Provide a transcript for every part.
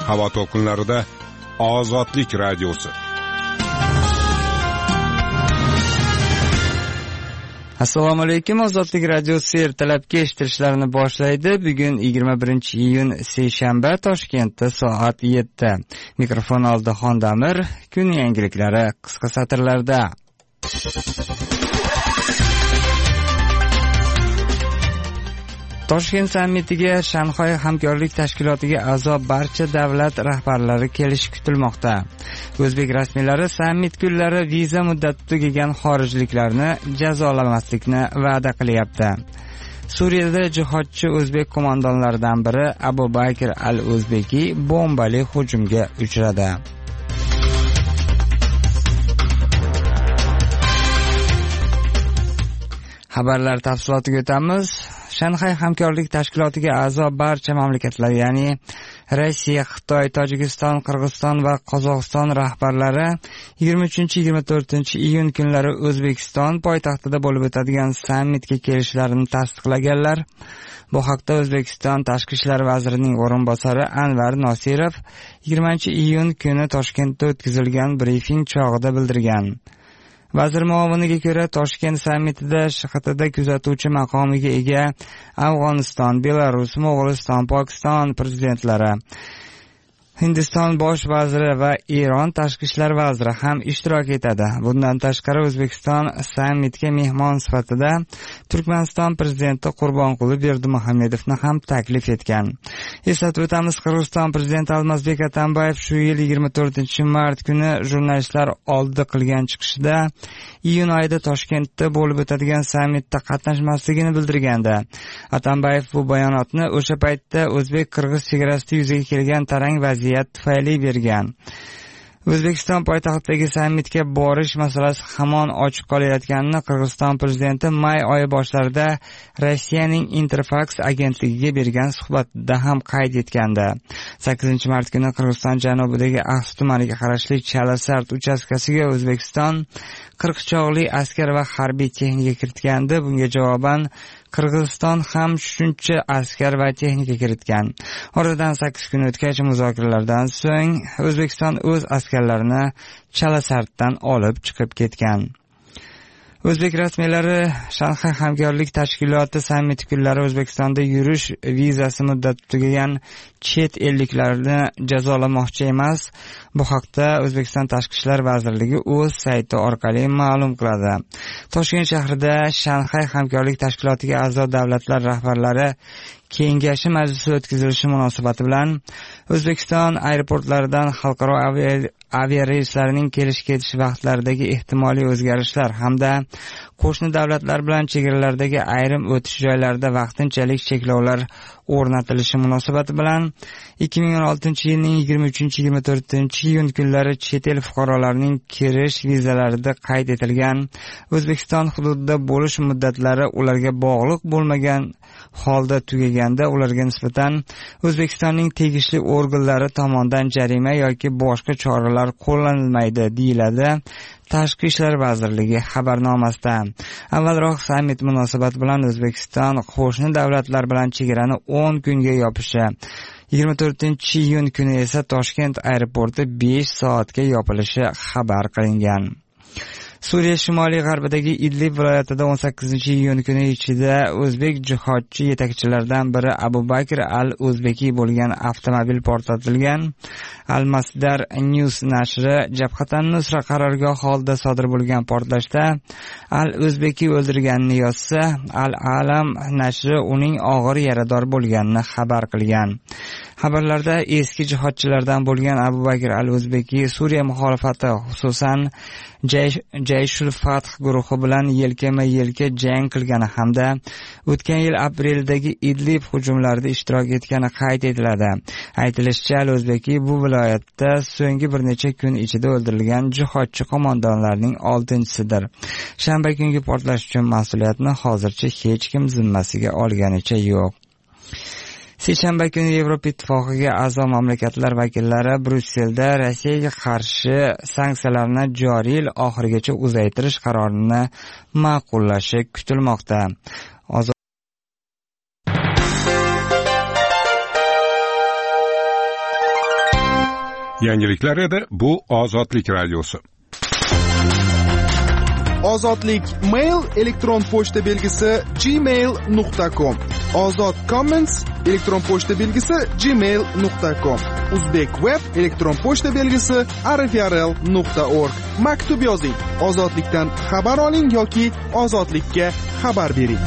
Havo to'lqinlarida Ozodlik radiosi. Assalomu alaykum. Ozodlik radiosi ertalabki eshittirishlarni boshlaydi. Bugun 21-iyun seshanba, Toshkentda soat 7. Mikrofon oldida Xondamir. Kun yangiliklari qisqa satrlarda. Toshkent sammitiga Shanxay hamkorlik tashkilotiga a'zo barcha davlat rahbarlari kelishi kutilmoqda. O'zbek rasmiylari sammit kunlari viza muddati tugagan xorijliklarni jazolamaslikni va'da qilyapti. Suriyada jihodchi o'zbek qo'mondonlaridan biri Abu Bakr al-O'zbeki bombali hujumga uchradi. Xabarlar tafsilotiga o'tamiz. Shanxay hamkorlik tashkilotiga a'zo barcha mamlakatlar, ya'ni Rossiya, Xitoy, Tojikiston, Qirg'iziston va Qozog'iston rahbarlari 23-24-iyun kunlari O'zbekiston poytaxtida bo'lib o'tadigan sammitga kelishlarini tasdiqlaganlar. Bu haqda O'zbekiston Tashqi ishlar vazirining o'rinbosari Anvar Nosirov 20-iyun kuni Toshkentda o'tkazilgan brifing chog'ida bildirgan. Vazir muoviniga ko'ra, Toshkent sammitida SHXTda kuzatuvchi maqomiga ega Afg'oniston, Belarus, Mo'g'uliston, Pokiston prezidentlari, Hindiston bosh vaziri va Eron tashqi ishlar vaziri ham ishtirok etadi. Bundan tashqari O'zbekiston sammitga mehmon sifatida Turkmaniston prezidenti Qurbonquli Berdimuhamedovni ham taklif etgan. Eslatib o'tamiz, Qirg'iziston prezidenti Almazbek Atambayev shu yil 24-mart kuni jurnalistlar oldida qilgan chiqishida iyun oyida Toshkentda bo'lib o'tadigan sammitda qatnashmasligini bildirgandi. Atambayev bu bayonotni o'sha paytda o'zbek-qirg'iz chegarasida yuzaga kelgan tarang vaziyat tufayli bergan. O'zbekiston poytaxtidagi sammitga borish masalasi hamon ochiq qolayotganini Qirg'iziston prezidenti may oyi boshlarida Rossiyaning Interfax agentligiga bergan suhbatida ham qayd etgandi. 8-mart kuni Qirg'iziston janubidagi Axsi tumaniga qarashli Chalasart uchastkasiga O'zbekiston 40 chog'li askar va harbiy texnika kiritgandi. Bunga javoban Qirg'iziston ham shuncha askar va texnika kiritgan. Oradan 8 kun o'tgach muzokaralardan so'ng O'zbekiston o'z askarlarini Chalasartdan olib chiqib ketgan. O'zbek rasmiylari Shanxay hamkorlik tashkiloti sammiti kunlari O'zbekistonda yurish vizasi muddati tugagan chet elliklarni jazolamoqchi emas. Bu haqda O'zbekiston Tashqi ishlar vazirligi o'z sayti orqali ma'lum qiladi. Toshkent shahrida Shanxay hamkorlik tashkilotiga a'zo davlatlar rahbarlari kengashi majlisi o'tkazilishi munosabati bilan O'zbekiston aeroportlaridan xalqaro aviareyslarining kelish-ketish vaqtlaridagi ehtimoliy o'zgarishlar hamda qo'shni davlatlar bilan chegaralardagi ayrim o'tish joylarida vaqtinchalik cheklovlar o'rnatilishi munosabati bilan 2016-yilning 23-24-iyun kunlari chet el fuqarolarining kirish vizalarida qayd etilgan O'zbekiston hududida bo'lish muddatlari ularga bog'liq bo'lmagan holda tugaganda ularga nisbatan O'zbekistonning tegishli organlari tomonidan jarima yoki boshqa choralar qo'llanilmaydi, deyiladi Tashqi ishlar vazirligi xabarnomasida. Avvalroq sammit munosabati bilan O'zbekiston qo'shni davlatlar bilan chegarani 10 kunga yopishi, 24-iyun kuni esa Toshkent aeroporti 5 soatga yopilishi xabar qilingan. Suriya shimoliy g'arbidagi Idlib viloyatida 18-iyun kuni ichida o'zbek jihodchi yetakchilaridan biri Abu Bakr al-O'zbeki bo'lgan avtomobil portlatilgan. Al-Masdar News nashri Jabhatan Nusra qarorgohi oldida sodir bo'lgan portlashda al-O'zbeki o'ldirganini yozsa, Al-Alam nashri uning og'ir yarador bo'lganini xabar qilgan. Xabarlarda eski jihodchilardan bo'lgan Abu Bakr al-O'zbeki Suriya muxolifati, xususan Jayshul Fath guruhi bilan yelkama-yelka jang qilgani hamda o'tgan yil apreldagi Idlib hujumlarida ishtirok etgani qayd etiladi. Aytilishicha, al-O'zbeki bu viloyatda so'nggi bir necha kun ichida o'ldirilgan jihodchi qo'mondonlarning 6-chisidir. Shanba kungi portlash uchun mas'uliyatni hozircha hech kim zimmasiga olganicha yo'q. Seshanba kuni Yevropa Ittifoqiga a'zo mamlakatlar vakillari Brusselda Rossiyaga qarshi sanksiyalarni joriy yil oxirigacha uzaytirish qarorini ma'qullashi kutilmoqda. Yangiliklar edi, bu Ozodlik radiosi. Ozodlik mail elektron pochta belgisi gmail.com. Ozod comments elektron pochta belgisi gmail.com. Uzbek web elektron pochta belgisi rfrl.org. Maktub yozing, ozodlikdan xabar oling yoki ozodlikka xabar bering.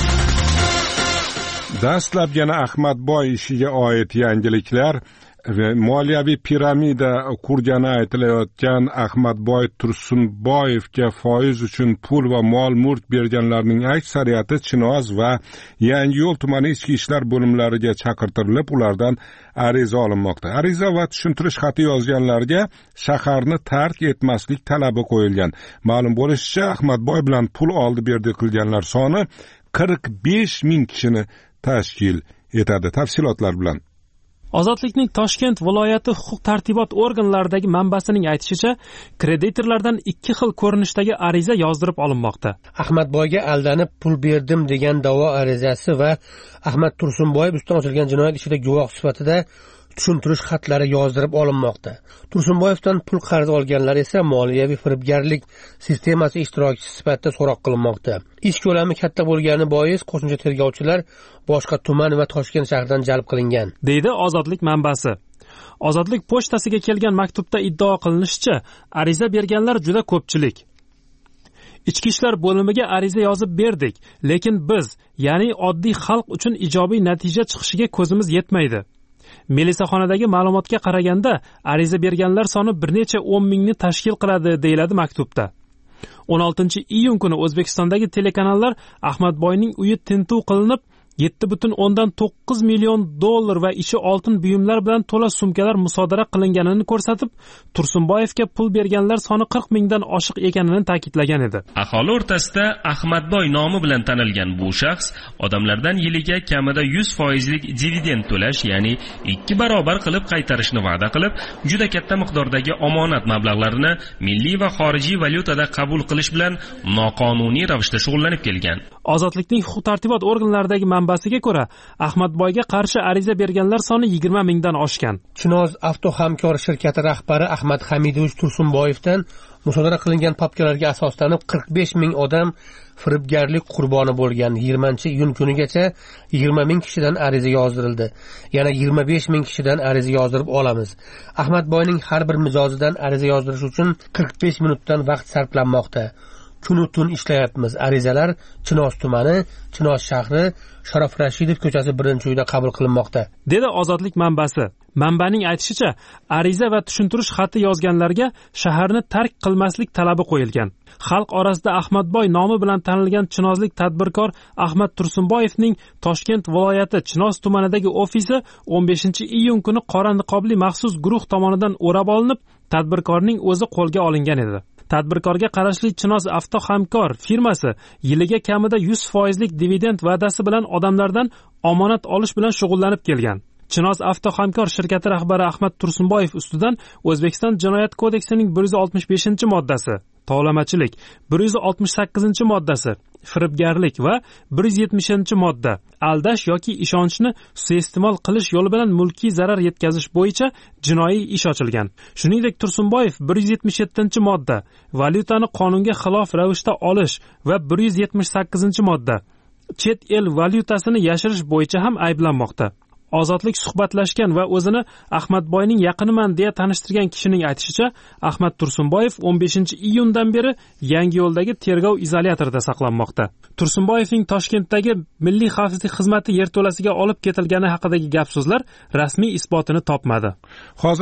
Dastlab yana Ahmadboy ishiga oid yangiliklar va moliyaviy piramida qurgani aytilayotgan Ahmadboy Tursunboyevga foiz uchun pul va mol-mulk berganlarning aksariyati Chinoz va Yangiyo'l tumani ichki ishlar bo'limlariga chaqirtirilib, ulardan ariza olinmoqda. Ariza va tushuntirish xati yozganlarga shaharni tark etmaslik talabi qo'yilgan. Ma'lum bo'lishicha, Ahmadboy bilan pul oldi-berdi qilganlar soni 45 ming kishini tashkil etadi. Tafsilotlar bilan Ozodlikning Toshkent viloyati huquq-tartibot organlaridagi manbasining aytishicha, kreditorlardan ikki xil ko'rinishdagi ariza yozdirib olinmoqda. Ahmadboyga aldanib pul berdim degan da'vo arizasi va Ahmad Tursunboyev ustidan ochilgan jinoyat ishida guvoh sifatida tushuntirish xatlari yozdirib olinmoqda. Tursunboyevdan pul qarz olganlar esa moliyaviy firibgarlik sistemasi ishtirokchisi sifatida so'roq qilinmoqda. Ish ko'lami katta bo'lgani bois qo'shimcha tergovchilar boshqa tuman va Toshkent shahridan jalb qilingan, deydi Ozodlik manbasi. Ozodlik pochtasiga kelgan maktubda iddao qilinishicha, ariza berganlar juda ko'pchilik. Ichki ishlar bo'limiga ariza yozib berdik, lekin biz, ya'ni oddiy xalq uchun ijobiy natija chiqishiga ko'zimiz yetmaydi. Melisaxonadagi ma'lumotga qaraganda, ariza berganlar soni bir necha 10 mingni tashkil qiladi, deyiladi maktubda. 16-iyun kuni O'zbekistondagi telekanallar Ahmadboyning uyi tintuv qilinib, 7,9 million dollar va ichi oltin buyumlar bilan to'la sumkalar musodara qilinganini ko'rsatib, Tursunboyevga pul berganlar soni 40 mingdan oshiq ekanini ta'kidlagan edi. Aholi o'rtasida Ahmadboy nomi bilan tanilgan bu shaxs odamlardan yiliga kamida 100% dividend to'lash, ya'ni 2 barobar qilib qaytarishni va'da qilib, juda katta miqdordagi omonat mablag'larini milliy va xorijiy valyutada qabul qilish bilan noqonuniy ravishda shug'ullanib kelgan. Ozodlikning huquq-tartibot organlaridagi manbasiga ko'ra, Ahmadboyga qarshi ariza berganlar soni 20 mingdan oshgan. Chinoz avtohamkor shirkati rahbari Ahmad Hamidovich Tursunboyevdan musodara qilingan papkalarga asoslanib 45 ming odam firibgarlik qurboni bo'lgan. 20-iyun kunigacha 20 ming kishidan ariza yozdirildi. Yana 25 ming kishidan ariza yozdirib olamiz. Ahmadboyning har bir mijozidan ariza yozdirish uchun 45 minutdan vaqt sarflanmoqda. Kunu tun ishlayapmiz. Arizalar Chinoz tumani, Chinoz shahri, Sharof Rashidov ko'chasi 1-uyda qabul qilinmoqda, dedi Ozodlik manbasi. Manbaning aytishicha, ariza va tushuntirish xati yozganlarga shaharni tark qilmaslik talabi qo'yilgan. Xalq orasida Ahmadboy nomi bilan tanilgan chinozlik tadbirkor Ahmad Tursunboyevning Toshkent viloyati Chinoz tumanidagi ofisi 15-iyun kuni qora niqobli maxsus guruh tomonidan o'rab olinib, tadbirkorning o'zi qo'lga olingan edi. Tadbirkorga qarashli Chinoz avtohamkor firmasi yiliga kamida 100% dividend va'dasi bilan odamlardan omonat olish bilan shug'ullanib kelgan. Chinoz avtohamkor shirkati rahbari Ahmad Tursunboyev ustidan O'zbekiston Jinoyat kodeksining 165-moddasi, tovlamachilik, 168-moddasi, firibgarlik va 170-modda aldash yoki ishonchni suiiste'mol qilish yo'li bilan mulkiy zarar yetkazish bo'yicha jinoiy ish ochilgan. Shuningdek, Tursunboyev 177-modda valyutani qonunga xilof ravishda olish va 178-modda chet el valyutasini yashirish bo'yicha ham ayblanmoqda. Ozodlik suhbatlashgan va o'zini Ahmadboyning yaqiniman deya tanishtirgan kishining aytishicha, Ahmad Tursunboyev 15-iyundan beri Yangiyo'ldagi tergov izolyatorida saqlanmoqda. Tursunboyevning Toshkentdagi Milliy xavfsizlik xizmati yerto'lasiga olib ketilgani haqidagi gap-so'zlar rasmiy isbotini topmadi. Hozir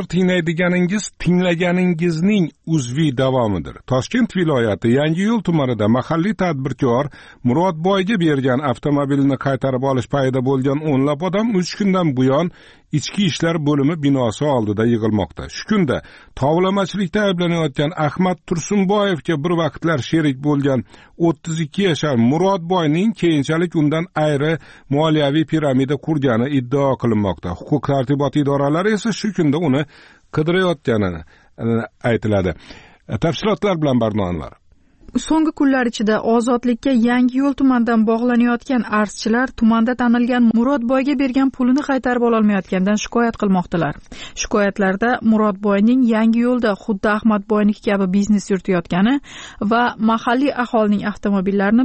tinglaganingizning uzviy davomidir. Toshkent viloyati Yangiyo'l tumanida mahalliy tadbirkor Murodboyga bergan avtomobilni qaytarib olish payida bo'lgan o'nlab odam 3 kundan buyon ichki ishlar bo'limi binosi oldida yig'ilmoqda. Shu kunda tovlamachilikda ayblanayotgan Ahmad Tursunboyevga bir vaqtlar sherik bo'lgan 32 yashar Murodboyning keyinchalik undan ayri moliyaviy piramida qurgani iddao qilinmoqda. Huquq-tartibot idoralari esa shu kunda uni qidirayotgani aytiladi. Tafsilotlar bilan Barno Anvar. So'nggi kunlar ichida ozodlikka Yangi yo'l tumanidan bog'lanayotgan arzchilar tumanda tanilgan Murodboyga bergan pulini qaytarib ololmayotgandan shikoyat qilmoqdalar. Shikoyatlarda Murodboyning Yangi yo'lda xuddi Ahmadboyniki kabi biznes yuritayotgani va mahalliy aholining avtomobillarini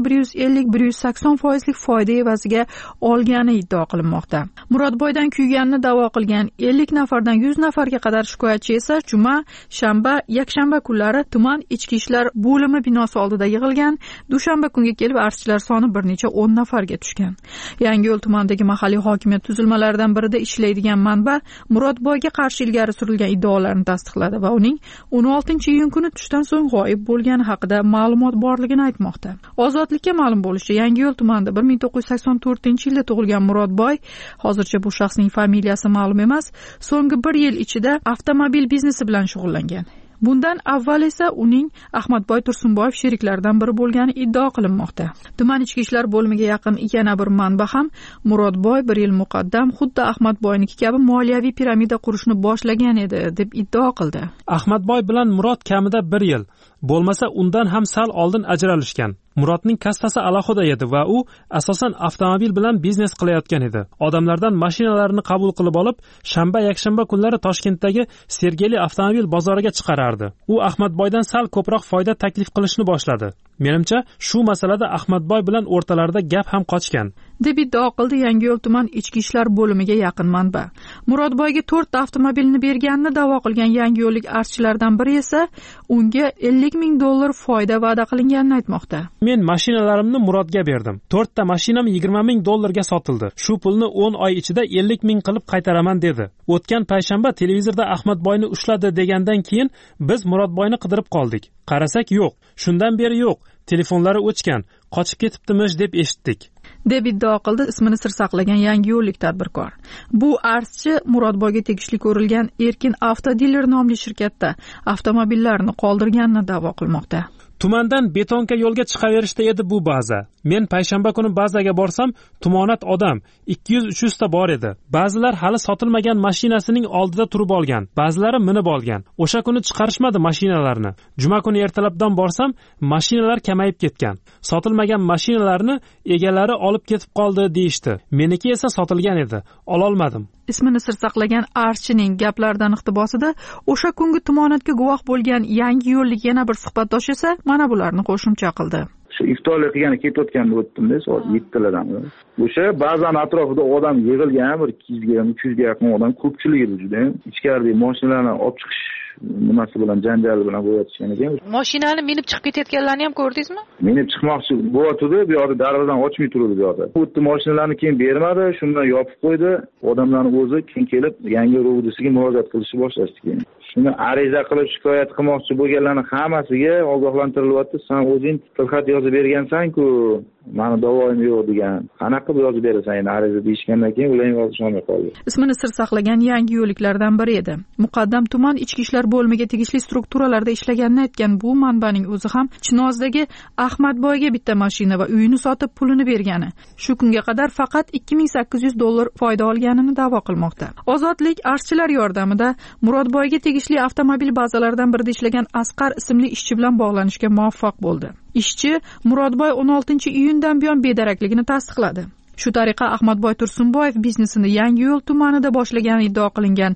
150-180% foyda evaziga olgani iddao qilinmoqda. Murodboydan kuyganini da'vo qilgan 50 nafardan 100 nafarga qadar shikoyatchi esa juma, shanba, yakshanba kunlari tuman ichki ishlar bo'limi binosi oldida yig'ilgan. Dushanba kunga kelib arzchilar soni bir necha 10 nafarga tushgan. Yangi yo'l tumanidagi mahalliy hokimiyat tuzilmalaridan birida ishlaydigan manba Murodboyga qarshi ilgari surilgan iddaolarni tasdiqladi va uning 16-iyun kuni tushdan so'ng g'oyib bo'lgani haqida ma'lumot borligini aytmoqda. Ozodlikka ma'lum bo'lishicha, Yangi yo'l tumanida 1984-yilda tug'ilgan Murodboy, hozircha bu shaxsning familiyasi ma'lum emas, so'nggi 1 yil ichida avtomobil biznesi bilan shug'ullangan. Bundan avval esa uning Ahmadboy Tursunboyev sheriklaridan biri bo'lgani iddao qilinmoqda. Tuman ichki ishlar bo'limiga yaqin yana bir manba ham Murodboy 1 yil muqaddam xuddi Ahmadboyniki kabi moliyaviy piramida qurishni boshlagan edi deb iddao qildi. Ahmadboy bilan Murod kamida 1 yil, bo'lmasa undan ham sal oldin ajralishgan. Murodning kassasi alohida edi va u asosan avtomobil bilan biznes qilayotgan edi. Odamlardan mashinalarini qabul qilib olib, shanba, yakshanba kunlari Toshkentdagi Sergeli avtomobil bozoriga chiqarardi. U Ahmadboydan sal ko'proq foyda taklif qilishni boshladi. Menimcha, shu masalada Ahmadboy bilan o'rtalarida gap ham qochgan, deb iddao qildi Yangi yo'l tuman ichki ishlar bo'limiga yaqin manba. Murodboyga 4 ta avtomobilni berganini da'vo qilgan Yangi yo'llik arzchilardan biri esa unga $50,000 foyda va'da qilinganini aytmoqda. Men mashinalarimni Murodga berdim. 4 ta mashinam $20,000 ga sotildi. Shu pulni 10 oy ichida 50,000 qilib qaytaraman dedi. O'tgan payshanba televizorda Ahmadboyni ushladi degandan keyin biz Murodboyni qidirib qoldik. Qarasak yo'q. Shundan beri yo'q. Telefonlari o'chgan, qochib ketibdimish deb eshitdik, deb iddao qildi ismini sir saqlagan Yangi yo'llik tadbirkor. Bu arzchi Murodboyga tegishli ko'rilgan Erkin Avtodiler nomli shirkatda avtomobillarni qoldirganini da'vo qilmoqda. Tumandan betonka yo'lga chiqaverishda edi bu baza. Men payshanba kuni bazaga borsam, tumonat odam 200-300 ta bor edi. Ba'zilar hali sotilmagan mashinasining oldida turib olgan, ba'zilari minib olgan. O'sha kuni chiqarishmadi mashinalarni. Juma kuni ertalabdan borsam, mashinalar kamayib ketgan. Sotilmagan mashinalarni egalari olib ketib qoldi deyishdi. Meniki esa sotilgan edi. Ololmadim. Ismini sir saqlagan arzchining gaplaridan iqtibosida o'sha kungi tumonatga guvoh bo'lgan Yangi yo'llik yana bir suhbatdosh esa mana bularni qo'shimcha qildi. Shu iftorlik qilgani ketayotganda o'tdimda soat 7talardan. O'sha ba'zan atrofida odam yig'ilgan, bir 200 ga 300 ga yaqin odam ko'pchilik edi juda. Ichkaridagi mashinalarni olib chiqish nimasi bilan janjal bilan bo'layotgan ekan. Mashinani minib chiqib ketayotganlarni ham ko'rdingizmi? Minib chiqmoqchi bo'yotdi, bu yoqda darvozadan ochmay turdi bu yoqda. O'tdi mashinalarni keyin bermadi, shundan yopib qo'ydi. Odamlarning o'zi keyin kelib yangi rovdisiga murojaat qilishni boshlashdi keyin. Shuni ariza qilib shikoyat qilmoqchi bo'lganlarning hammasiga ogohlantirilyapti. Sen o'zing tilxat yozib bergansan-ku, mani da'voim yo'q degan. Qanaqa qilib yozib berasan endi ariza deyishgandan keyin ular yozishmay qoldi. Ismini sir saqlagan Yangi yo'lliklardan biri edi. Muqaddam tuman ichki ishlar bo'limiga tegishli strukturalarda ishlaganini aytgan bu manbaning o'zi ham Chinozdagi Ahmadboyga bitta mashina va uyini sotib pulini bergani. Shu kunga qadar faqat $2,800 foyda olganini da'vo qilmoqda. Ozodlik arzchilar yordamida Murodboyga tegishli avtomobil bazalaridan birida ishlagan Asqar ismli ishchi bilan bog'lanishga muvaffaq bo'ldi. Ishchi Murodboy 16-iyundan buyon bedarakligini tasdiqladi. Shu tariqa Ahmadboy Tursunboyev biznesini Yangi yo'l tumanida boshlagani iddao qilingan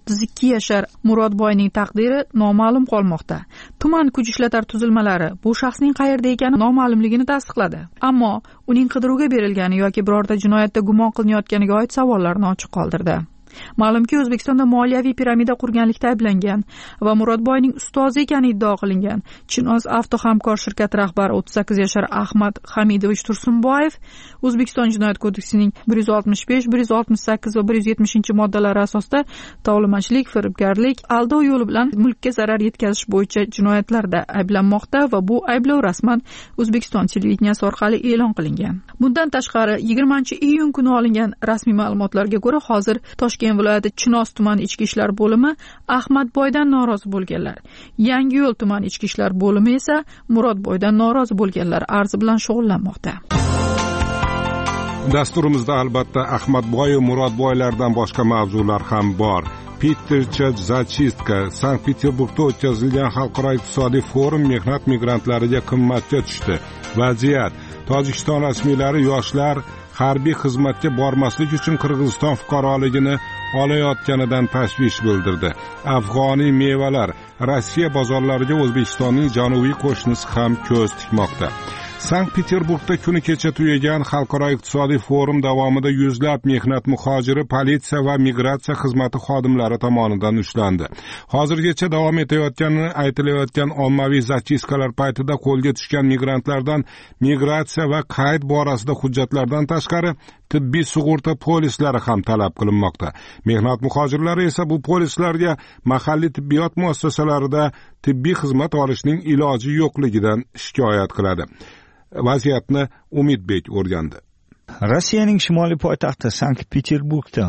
32 yashar Murodboyning taqdiri noma'lum qolmoqda. Tuman kuch ishlatar tuzilmalari bu shaxsning qayerda ekani noma'lumligini tasdiqladi. Ammo uning qidiruvga berilgani yoki birorta jinoyatda gumon qilinayotganiga oid savollarni ochiq qoldirdi. Ma'lumki, O'zbekistonda moliyaviy piramida qurganlikda ayblangan va Murodboyning ustozi ekani iddao qilingan Chinoz Avto hamkor shirkati rahbari 38 yashar Ahmad Hamidovich Tursunboyev O'zbekiston Jinoyat kodeksining 165, 168 va 170-moddalari asosida tovlamachilik, firibgarlik, aldov yo'li bilan mulkka zarar yetkazish bo'yicha jinoyatlarda ayblanmoqda va bu ayblov rasman O'zbekiston televideniyasi orqali e'lon qilingan. Bundan tashqari 20-iyun kuni olingan rasmiy ma'lumotlarga ko'ra hozir Toshkent viloyati Chinoz tuman ichki ishlar bo'limi Ahmadboydan norozi bo'lganlar, Yangi yo'l tuman ichki ishlar bo'limi esa Murodboydan norozi bo'lganlar arzi bilan shug'ullanmoqda. Dasturimizda albatta Ahmadboy va Murodboylardan boshqa mavzular ham bor. Peter Zachistka Sankt-Peterburgda o'tkazilgan xalqaro iqtisodiy forum mehnat migrantlariga qimmatga tushdi. Vaziyat: Tojikiston rasmiylari yoshlar harbiy xizmatga bormaslik uchun Qirg'iziston fuqaroligini olayotganidan tashvish bildirdi. Afg'oniy mevalar Rossiya bozorlariga O'zbekistonning janubiy qo'shnisi ham ko'z tikmoqda. Sankt-Peterburgda kuni kecha tugagan xalqaro iqtisodiy forum davomida yuzlab mehnat muhojiri politsiya va migratsiya xizmati xodimlari tomonidan ushlandi. Hozirgacha davom etayotgani aytilayotgan ommaviy zachiskalar paytida qo'lga tushgan migrantlardan migratsiya va qayd borasida hujjatlardan tashqari tibbiy sug'urta polislari ham talab qilinmoqda. Mehnat muhojirlari esa bu polislarga mahalliy tibbiyot muassasalarida tibbiy xizmat olishning iloji yo'qligidan shikoyat qiladi. Vaziyatni Umidbek o'rgandi. Rossiyaning shimoliy poytaxti Sankt-Peterburgda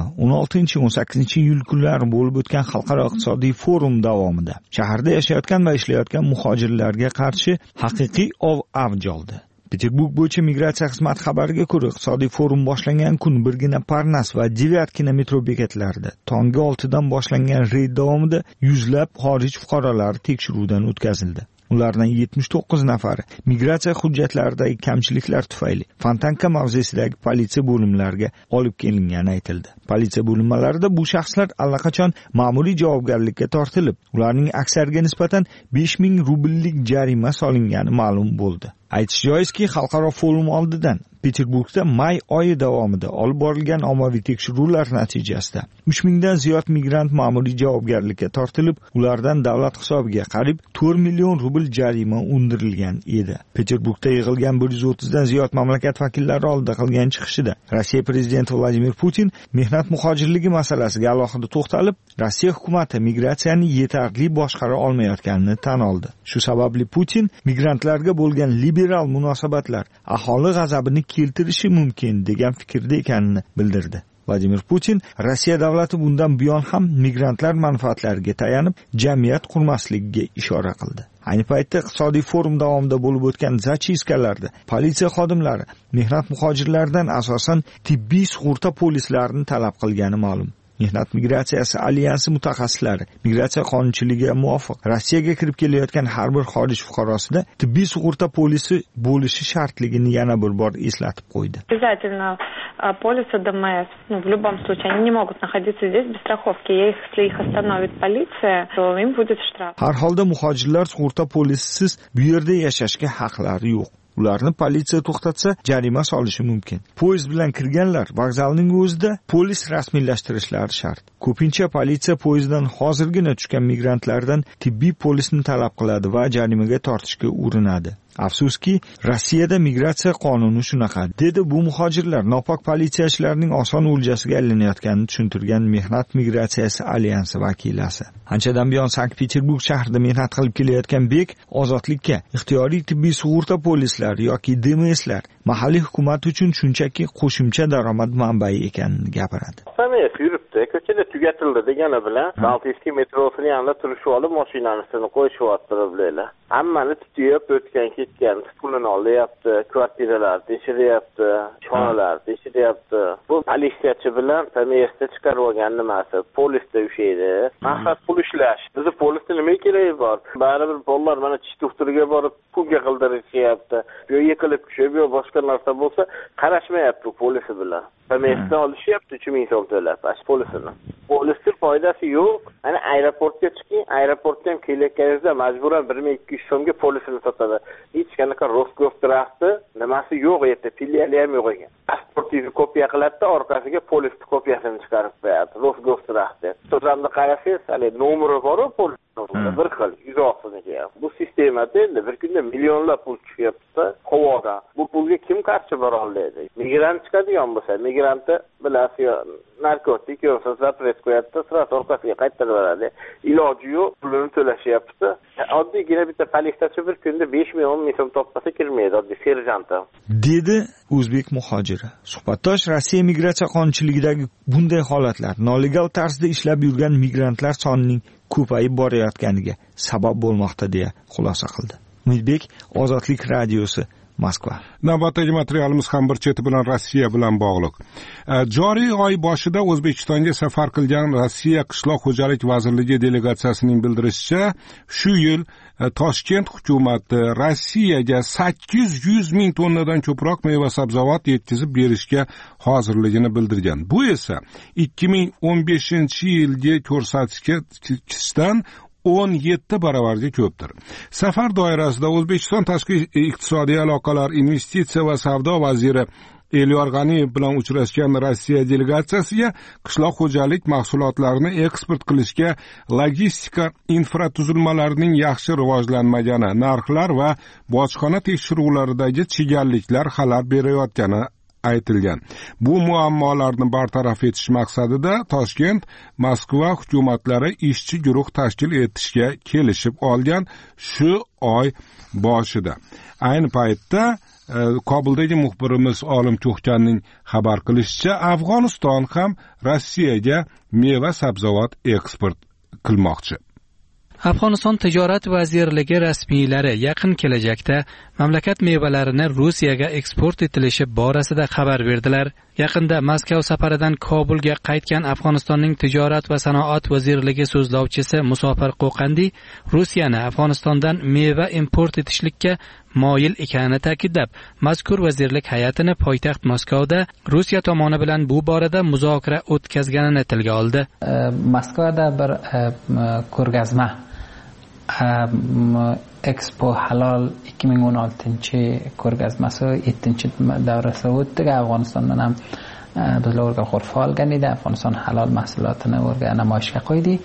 16-18 kunlari bo'lib o'tgan xalqaro iqtisodiy forum davomida shaharda yashayotgan va ishlayotgan muhojirlarga qarshi haqiqiy avj oldi. Peterburg bo'yicha migratsiya xizmati xabariga ko'ra, iqtisodiy forum boshlangan kun birgina Parnas va Devyatgina metro bekatlarida tonggi 6dan boshlangan reyd davomida yuzlab xorij fuqarolari tekshiruvdan o'tkazildi. Ulardan 79 nafari migratsiya hujjatlaridagi kamchiliklar tufayli Fontanka mavzesidagi politsiya bo'limlariga olib kelingani aytildi. Politsiya bo'linmalarida bu shaxslar allaqachon ma'muriy javobgarlikka tortilib, ularning aksariga nisbatan 5000 rubllik jarima solingani ma'lum bo'ldi. Aytish joizki, xalqaro forum oldidan Peterburgda may oyi davomida olib borilgan ommaviy tekshiruvlar natijasida 3000 dan ziyod migrant ma'muriy javobgarlikka tortilib, ulardan davlat hisobiga qariyb 4 million rubl jarima undirilgan edi. Peterburgda yig'ilgan 130 dan ziyod mamlakat vakillari oldida qilgan chiqishida Rossiya prezidenti Vladimir Putin mehnat muhojirligi masalasiga alohida to'xtalib, Rossiya hukumati migratsiyani yetarli boshqara olmayotganini tan oldi. Shu sababli Putin migrantlarga bo'lgan liberal munosabatlar aholi g'azabini keltirishi mumkin degan fikrda ekanini bildirdi. Vladimir Putin Rossiya davlati bundan buyon ham migrantlar manfaatlariga tayanib jamiyat qurmasligiga ishora qildi. Ayni paytda iqtisodiy forum davomida bo'lib o'tgan zachiskalarda politsiya xodimlari mehnat muhojirlaridan asosan tibbiy sug'urta polislarini talab qilgani ma'lum. Mehnat migratsiyasi alyansi mutaxassislari migratsiya qonunchiligiga muvofiq Rossiyaga kirib kelayotgan har bir xorij fuqarosida tibbiy sug'urta polisi bo'lishi shartligini yana bir bor eslatib qo'ydi. Обязательно полисы ДМС. В любом случае они не могут находиться здесь без страховки. Если их остановит полиция, то им будет штраф. Har holda muhojirlar sug'urta polisiz bu yerda yashashga haqlari yo'q. Ularni politsiya to'xtatsa, jarima solishi mumkin. Poyezd bilan kirganlar vokzalning o'zida polis rasmiylashtirishlari shart. Ko'pincha politsiya poyezddan hozirgina tushgan migrantlardan tibbiy polisni talab qiladi va jarimaga tortishga urinadi. Afsuski, Rossiyada migratsiya qonuni shunaqa, dedi bu muhojirlar nopok politsiyachilarning oson o'ljasiga aylanayotganini tushuntirgan Mehnat migratsiyasi alyansi vakilasi. Anchadan buyon Sankt-Peterburg shahrida mehnat qilib kelayotgan Bek ozodlikka ixtiyoriy tibbiy sug'urta polislari yoki DMSlar mahalliy hukumat uchun shunchaki qo'shimcha daromad manbai ekanini gapiradi. Yuribdi, ko'chada tugatildi degani bilan Baltiskiy metrosini yanida turishib olib mashinasini qo'yishyapti bilaylar. Hammani tutib o'tgan ketgan pulini olyapti, kvartiralar tekshiryapti, xonalar tekshiryapti. Bu politsiyachi bilan tamiyasda chiqarib olgan nimasi? Polisda ushaydi. Maqsad pul ishlash. Bizni polisda nima keragi bor? Baribir bolalar mana tish doktoriga borib pulga qildirishyapti. Bu yiqilib tushib, yo boshqa narsa bo'lsa qarashmayapti polisi bilan. Tamiyasda olishyapti 3000 so'm to'lab, polisini. Polisning foydasi yo'q. Ana aeroportga chiqing, aeroportdan kelayotganingizda majburan 1200 so'mga polisini sotadi. Hech qanaqa Rosgovtrafti nimasi yo'q edi, filiali ham yo'q ekan. Pasportingizni kopiya qiladi, orqasiga polisning kopiyasini chiqarib qo'yadi. Rosgovtrafti. To'g'ri qarasangiz, hali nomeri bor-ku polis. Bir xil izohsizki. Bu sistemada endi bir kunda millionlab pul tushyapti havoga. Bu pulga kim qarshi bora oladi? Migrant chiqadigan bo'lsa, migrantni bilasiz, narkotik yo'sa zapret qo'yadi, sirasi orqasiga qaytarib beradi. Iloji yo'q, pulini to'lashyapti. Oddiygina bitta politsiyachi bir kunda 5000-10 ming so'm topmasa kirmaydi, oddiy serjant. Dedi o'zbek muhojiri. Suhbatdosh Rossiya migratsiya qonunchiligidagi bunday holatlar nolegal tarzda ishlab yurgan migrantlar sonining ko'payib borayotganiga sabab bo'lmoqda deya xulosa qildi. Umidbek, Ozodlik radiosi, Moskva. Navbatdagi materialimiz ham bir cheti bilan Rossiya bilan bog'liq. Joriy oy boshida O'zbekistonga safar qilgan Rossiya Qishloq xo'jalik vazirligi delegatsiyasining bildirishicha, shu yil Toshkent hukumati Rossiyaga 800 ming tonnadan ko'proq meva-sabzavot yetkazib berishga hozirligini bildirgan. Bu esa 2015-yilgi ko'rsatkichdan 17 baravarga ko'pdir. Safar doirasida O'zbekiston tashqi iqtisodiy aloqalar, investitsiya va savdo vaziri Elyor G'aniyev bilan uchrashgan Rossiya delegatsiyasiga qishloq xo'jalik mahsulotlarini eksport qilishga logistika infratuzilmalarining yaxshi rivojlanmagani, narxlar va bojxona tekshiruvlaridagi chigalliklar xalal berayotgani aytilgan. Bu muammolarni bartaraf etish maqsadida Toshkent, Moskva hukumatlari ishchi guruh tashkil etishga kelishib olgan shu oy boshida. Ayni paytda Kobuldagi muxbirimiz Olim To'xkanning xabar qilishicha, Afg'oniston ham Rossiyaga meva-sabzavot eksport qilmoqchi. Afg'oniston tijorat vazirligi rasmiylari yaqin kelajakda mamlakat mevalarini Rossiyaga eksport etilishi borasida xabar berdilar. Yaqinda Moskva safaridan Kobulga qaytgan Afg'onistonning tijorat va sanoat vazirligi so'zlovchisi Musofir Qo'qandi Rossiyani Afg'onistondan meva import etishlikka moyil ekanini ta'kidlab, mazkur vazirlik hay'atini poytaxt Moskvada Rossiya tomoni bilan bu borada muzokara o'tkazganini tilga oldi. Moskvada bir ko'rgazma Expo Halol 2016 ko'rgazmasi 7-davrasi o'tdi. Afg'onistondan ham bizlar o'rga qo'rfa olgan edi. Afg'oniston halol mahsulotini o'rga namoyishga qo'ydik.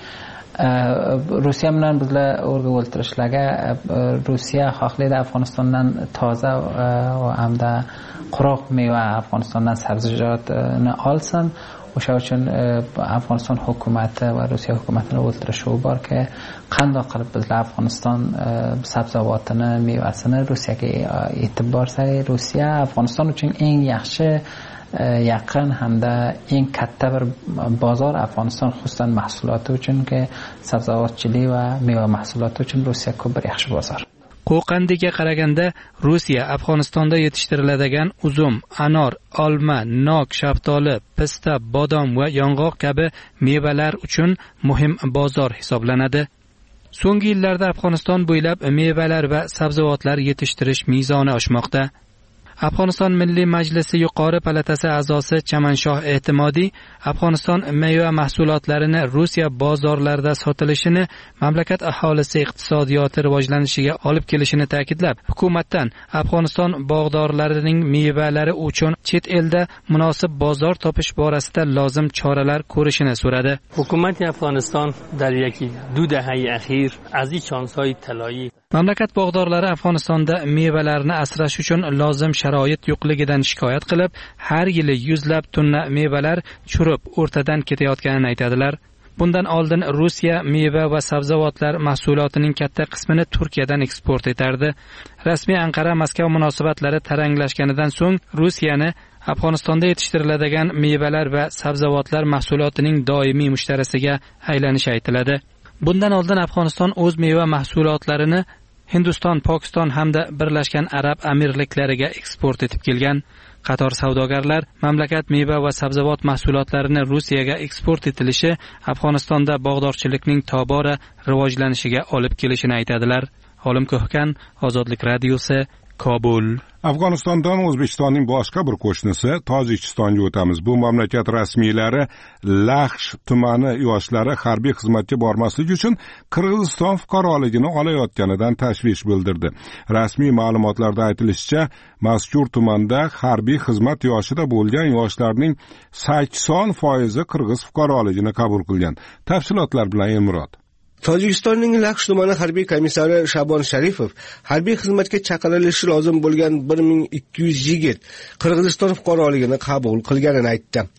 Rossiya bilan bizlar o'rga o'ltirishlarga Rossiya xohlaydi Afg'onistondan toza va hamda quruq meva, Afg'onistondan sabzavotni olsin. O'sha uchun Afg'oniston hukumati va Rossiya hukumatini o'ltirishuv borki, qanday qilib bizlar Afg'oniston sabzavotini, mevasini Rossiyaga yetib borsak, Rossiya Afg'oniston uchun eng yaxshi, yaqin hamda eng katta bir bozor. Afg'oniston xususan mahsuloti uchunki, sabzavotchilik va meva mahsuloti uchun Rossiya ko'p bir yaxshi bozor. Qo'qandiga qaraganda Rossiya Afg'onistonda yetishtiriladigan uzum, anor, olma, nok, shaftoli, pista, bodom va yong'oq kabi mevalar uchun muhim bozor hisoblanadi. So'nggi yillarda Afg'oniston bo'ylab mevalar va sabzavotlar yetishtirish mezoni oshmoqda. Afg'oniston Milliy Majlisi yuqori palatasi a'zosi Chamanshoh E'timodiy Afg'oniston meva mahsulotlarini Rossiya bozorlarida sotilishini mamlakat aholisi iqtisodiyoti rivojlanishiga olib kelishini ta'kidlab, hukumatdan Afg'oniston bog'dorlarining mevalari uchun chet elda munosib bozor topish borasida lozim choralar ko'rishini so'radi. Hukumat Afg'oniston dar yaki 2 dahai akhir az in chanshoy taloyi mamlakat bog'dorlari Afg'onistonda mevalarni asrash uchun lozim sharoit yo'qligidan shikoyat qilib, har yili yuzlab tonna mevalar churib, o'rtadan ketayotganini aytadilar. Bundan oldin Rossiya meva va sabzavotlar mahsulotining katta qismini Turkiyadan eksport etardi. Rasmiy Anqara-Moskva munosabatlari taranglashganidan so'ng Rossiyani Afg'onistonda yetishtiriladigan mevalar va sabzavotlar mahsulotining doimiy mushtarisiga aylanishi aytiladi. Bundan oldin Afg'oniston o'z meva mahsulotlarini Hindiston, Pokiston hamda Birlashgan Arab Amirliklariga eksport etib kelgan. Qator savdogarlar mamlakat meva va sabzavot mahsulotlarini Rossiyaga eksport etilishi Afg'onistonda bog'dorchilikning tobora rivojlanishiga olib kelishini aytadilar. Olim Ko'hkan, Ozodlik radiosi, Kobul. Afg'onistondan O'zbekistonning boshqa bir qo'shnisi Tojikistonga o'tamiz. Bu mamlakat rasmiylari Laxsh tumani yoshlari harbiy xizmatga bormasligi uchun Qirg'iziston fuqaroligini olayotganidan tashvish bildirdi. Rasmiy ma'lumotlarda aytilishicha, mazkur tumanda harbiy xizmat yoshida bo'lgan yoshlarning 80% qirg'iz fuqaroligini qabul qilgan. Tafsilotlar bilan Emrod. Tojikistonning Laxsh tumani harbiy komissari Shabon Sharipov harbiy xizmatga chaqirilishi lozim bo'lgan 1200 yigit Qirg'iziston fuqaroligini qabul qilganini aytdi.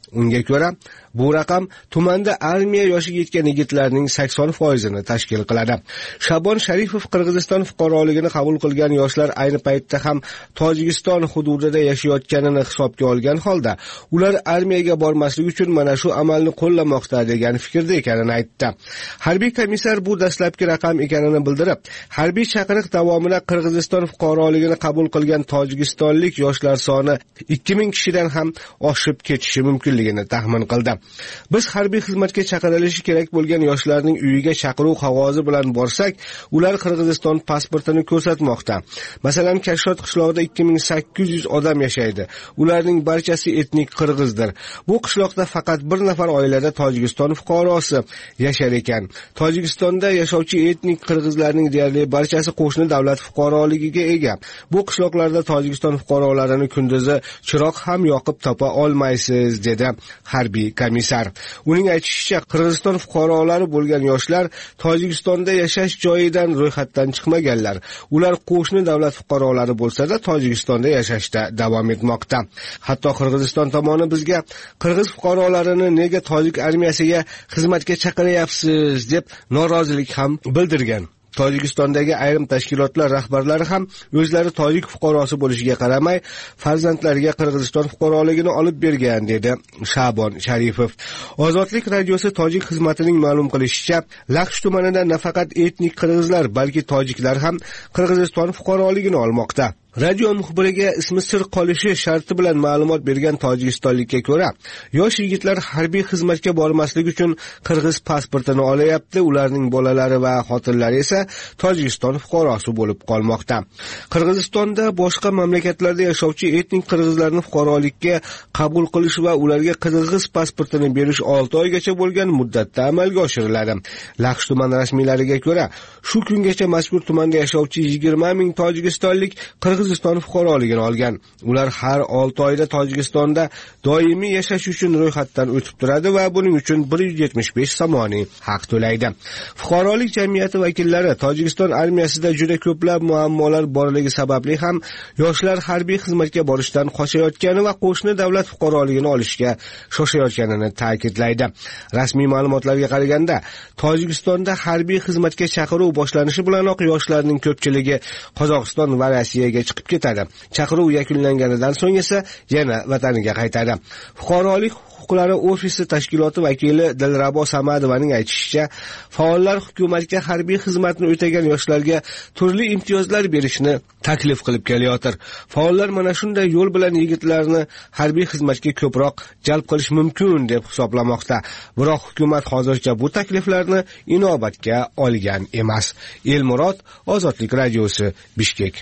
Unga ko'ra, bu raqam tumanda armiya yoshiga yetgan yigitlarning 80% tashkil qiladi. Shabon Sharipov Qirg'iziston fuqaroligini qabul qilgan yoshlar ayni paytda ham Tojikiston hududida yashayotganini hisobga olgan holda, ular armiyaga bormaslik uchun mana shu amalni qo'llamoqda degan fikrda ekanini aytdi. Harbiy komissar bu dastlabki raqam ekanini bildirib, harbiy chaqiriq davomida Qirg'iziston fuqaroligini qabul qilgan tojikistonlik yoshlar soni 2000 kishidan ham oshib ketishi mumkinligini taxmin qildi. Biz harbiy xizmatga chaqirilishi kerak bo'lgan yoshlarning uyiga chaqiruv qog'ozi bilan borsak, ular Qirg'iziston pasportini ko'rsatmoqda. Masalan, Kashot qishlog'ida 2800 odam yashaydi. Ularning barchasi etnik qirg'izdir. Bu qishloqda faqat bir nafar oilada Tojikiston fuqarosi yashar ekan. Tojikistonda yashovchi etnik qirg'izlarning deyarli barchasi qo'shni davlat fuqaroligiga ega. Bu qishloqlarda Tojikiston fuqarolarini kunduzi chiroq ham yoqib topa olmaysiz, dedi harbiy komissar. Uning aytishicha, Qirg'iziston fuqarolari bo'lgan yoshlar Tojikistonda yashash joyidan ro'yxatdan chiqmaganlar. Ular qo'shni davlat fuqarolari bo'lsa-da, Tojikistonda yashashda davom etmoqda. Hatto Qirg'iziston tomoni bizga qirg'iz fuqarolarini nega tojik armiyasiga xizmatga chaqiryapsiz deb norozilik ham bildirgan. Tojikistondagi ayrim tashkilotlar rahbarlari ham o'zlari tojik fuqarosi bo'lishiga qaramay, farzandlariga Qirg'iziston fuqaroligini olib bergan, dedi Shabon Sharipov. Ozodlik radiosi tojik xizmatining ma'lum qilishicha, Laxsh tumanida nafaqat etnik qirg'izlar, balki tojiklar ham Qirg'iziston fuqaroligini olmoqda. Radio muxbiriga ismi sir qolishi sharti bilan ma'lumot bergan tojikistonlikka ko'ra, yosh yigitlar harbiy xizmatga bormaslik uchun qirg'iz pasportini olayapti, ularning bolalari va xotinlari esa Tojikiston fuqarosi bo'lib qolmoqda. Qirg'izistonda boshqa mamlakatlarda yashovchi etnik qirg'izlarni fuqarolikka qabul qilish va ularga qirg'iz pasportini berish 6 oygacha bo'lgan muddatda amalga oshiriladi. Laxsh tuman rasmiylariga ko'ra, shu kungacha mazkur tumanda yashovchi 20 ming tojikistonlik Qirg'iziston fuqaroligini olgan. Ular har 6 oyda Tojikistonda doimiy yashash uchun ro'yxatdan o'tib turadi va buning uchun 175 somoniy haq to'laydi. Fuqarolik jamiyati vakillari Tojikiston armiyasida juda ko'plab muammolar borligi sababli ham yoshlar harbiy xizmatga borishdan qochayotgani va qo'shni davlat fuqaroligini olishga shoshayotganini ta'kidlaydi. Rasmiy ma'lumotlarga qaraganda, Tojikistonda harbiy xizmatga chaqiruv boshlanishi bilanoq yoshlarning ko'pchiligi Qozog'iston va Rossiyaga chiqib ketadi. Chaqiruv yakunlanganidan so'ng esa yana vataniga qaytadi. Fuqarolik huquqlari ofisi tashkiloti vakili Dilrabo Samadovaning aytishicha, faollar hukumatga harbiy xizmatni o'tagan yoshlarga turli imtiyozlar berishni taklif qilib kelayotir. Faollar mana shunday yo'l bilan yigitlarni harbiy xizmatga ko'proq jalb qilish mumkin deb hisoblamoqda. Biroq hukumat hozircha bu takliflarni inobatga olgan emas. Elmurod, Ozodlik radiosi, Bishkek.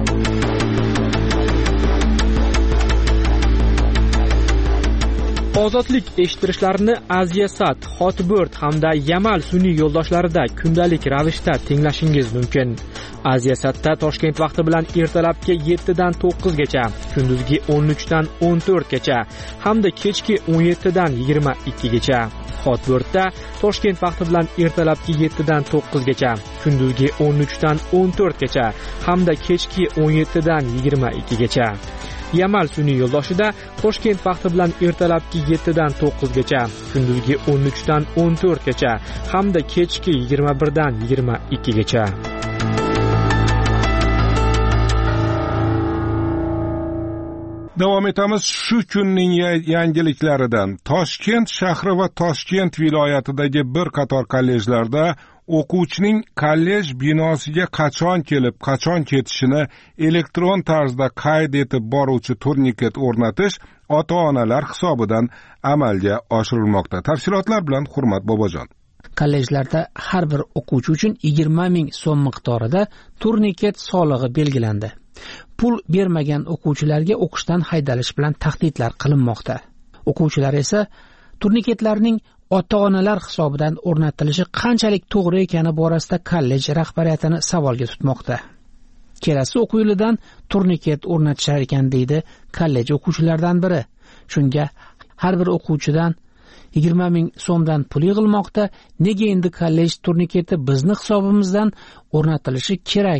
Ozodlik eshittirishlarini Aziasat, Hotbird hamda Yamal sun'iy yo'ldoshlarida kundalik ravishda tinglashingiz mumkin. Aziasatda Toshkent vaqti bilan ertalabki 7 dan 9 gacha, kunduzgi 13 dan 14 gacha hamda kechki 17 dan 22 gacha. Hotbirdda Toshkent vaqti bilan ertalabki 7 dan 9 gacha, kunduzgi 13 dan 14 gacha hamda kechki 17 dan 22 gacha. Yamal sun'iy yo'ldoshida Toshkent vaqti bilan ertalabki 7 dan 9 gacha, kunduzgi 13 dan 14 gacha hamda kechki 21 dan 22 gacha. Davom etamiz shu kunning yangiliklaridan. Toshkent shahri va Toshkent viloyatidagi bir qator kollejlarda o'quvchining kollej binosiga qachon kelib, qachon ketishini elektron tarzda qayd etib boruvchi turniket o'rnatish ota-onalar hisobidan amalga oshirilmoqda. Tafsilotlar bilan Hurmat Bobojon. Kollejlarda har bir o'quvchi uchun 20 ming so'm miqdorida turniket solig'i belgilandi. Pul bermagan o'quvchilarga o'qishdan haydalish bilan tahdidlar qilinmoqda. O'quvchilar esa turniketlarning ota-onalar hisobidan o'rnatilishi qanchalik to'g'ri ekani borasida kollej rahbariyatini savolga tutmoqda. Kelasi o'quv yilidan turniket o'rnatishar ekan, deydi kollej o'quvchilaridan biri. Shunga har bir o'quvchidan 20 ming so'mdan pul yig'ilmoqda. Nega endi kollej turniketi bizni hisobimizdan o'rnatilishi kerak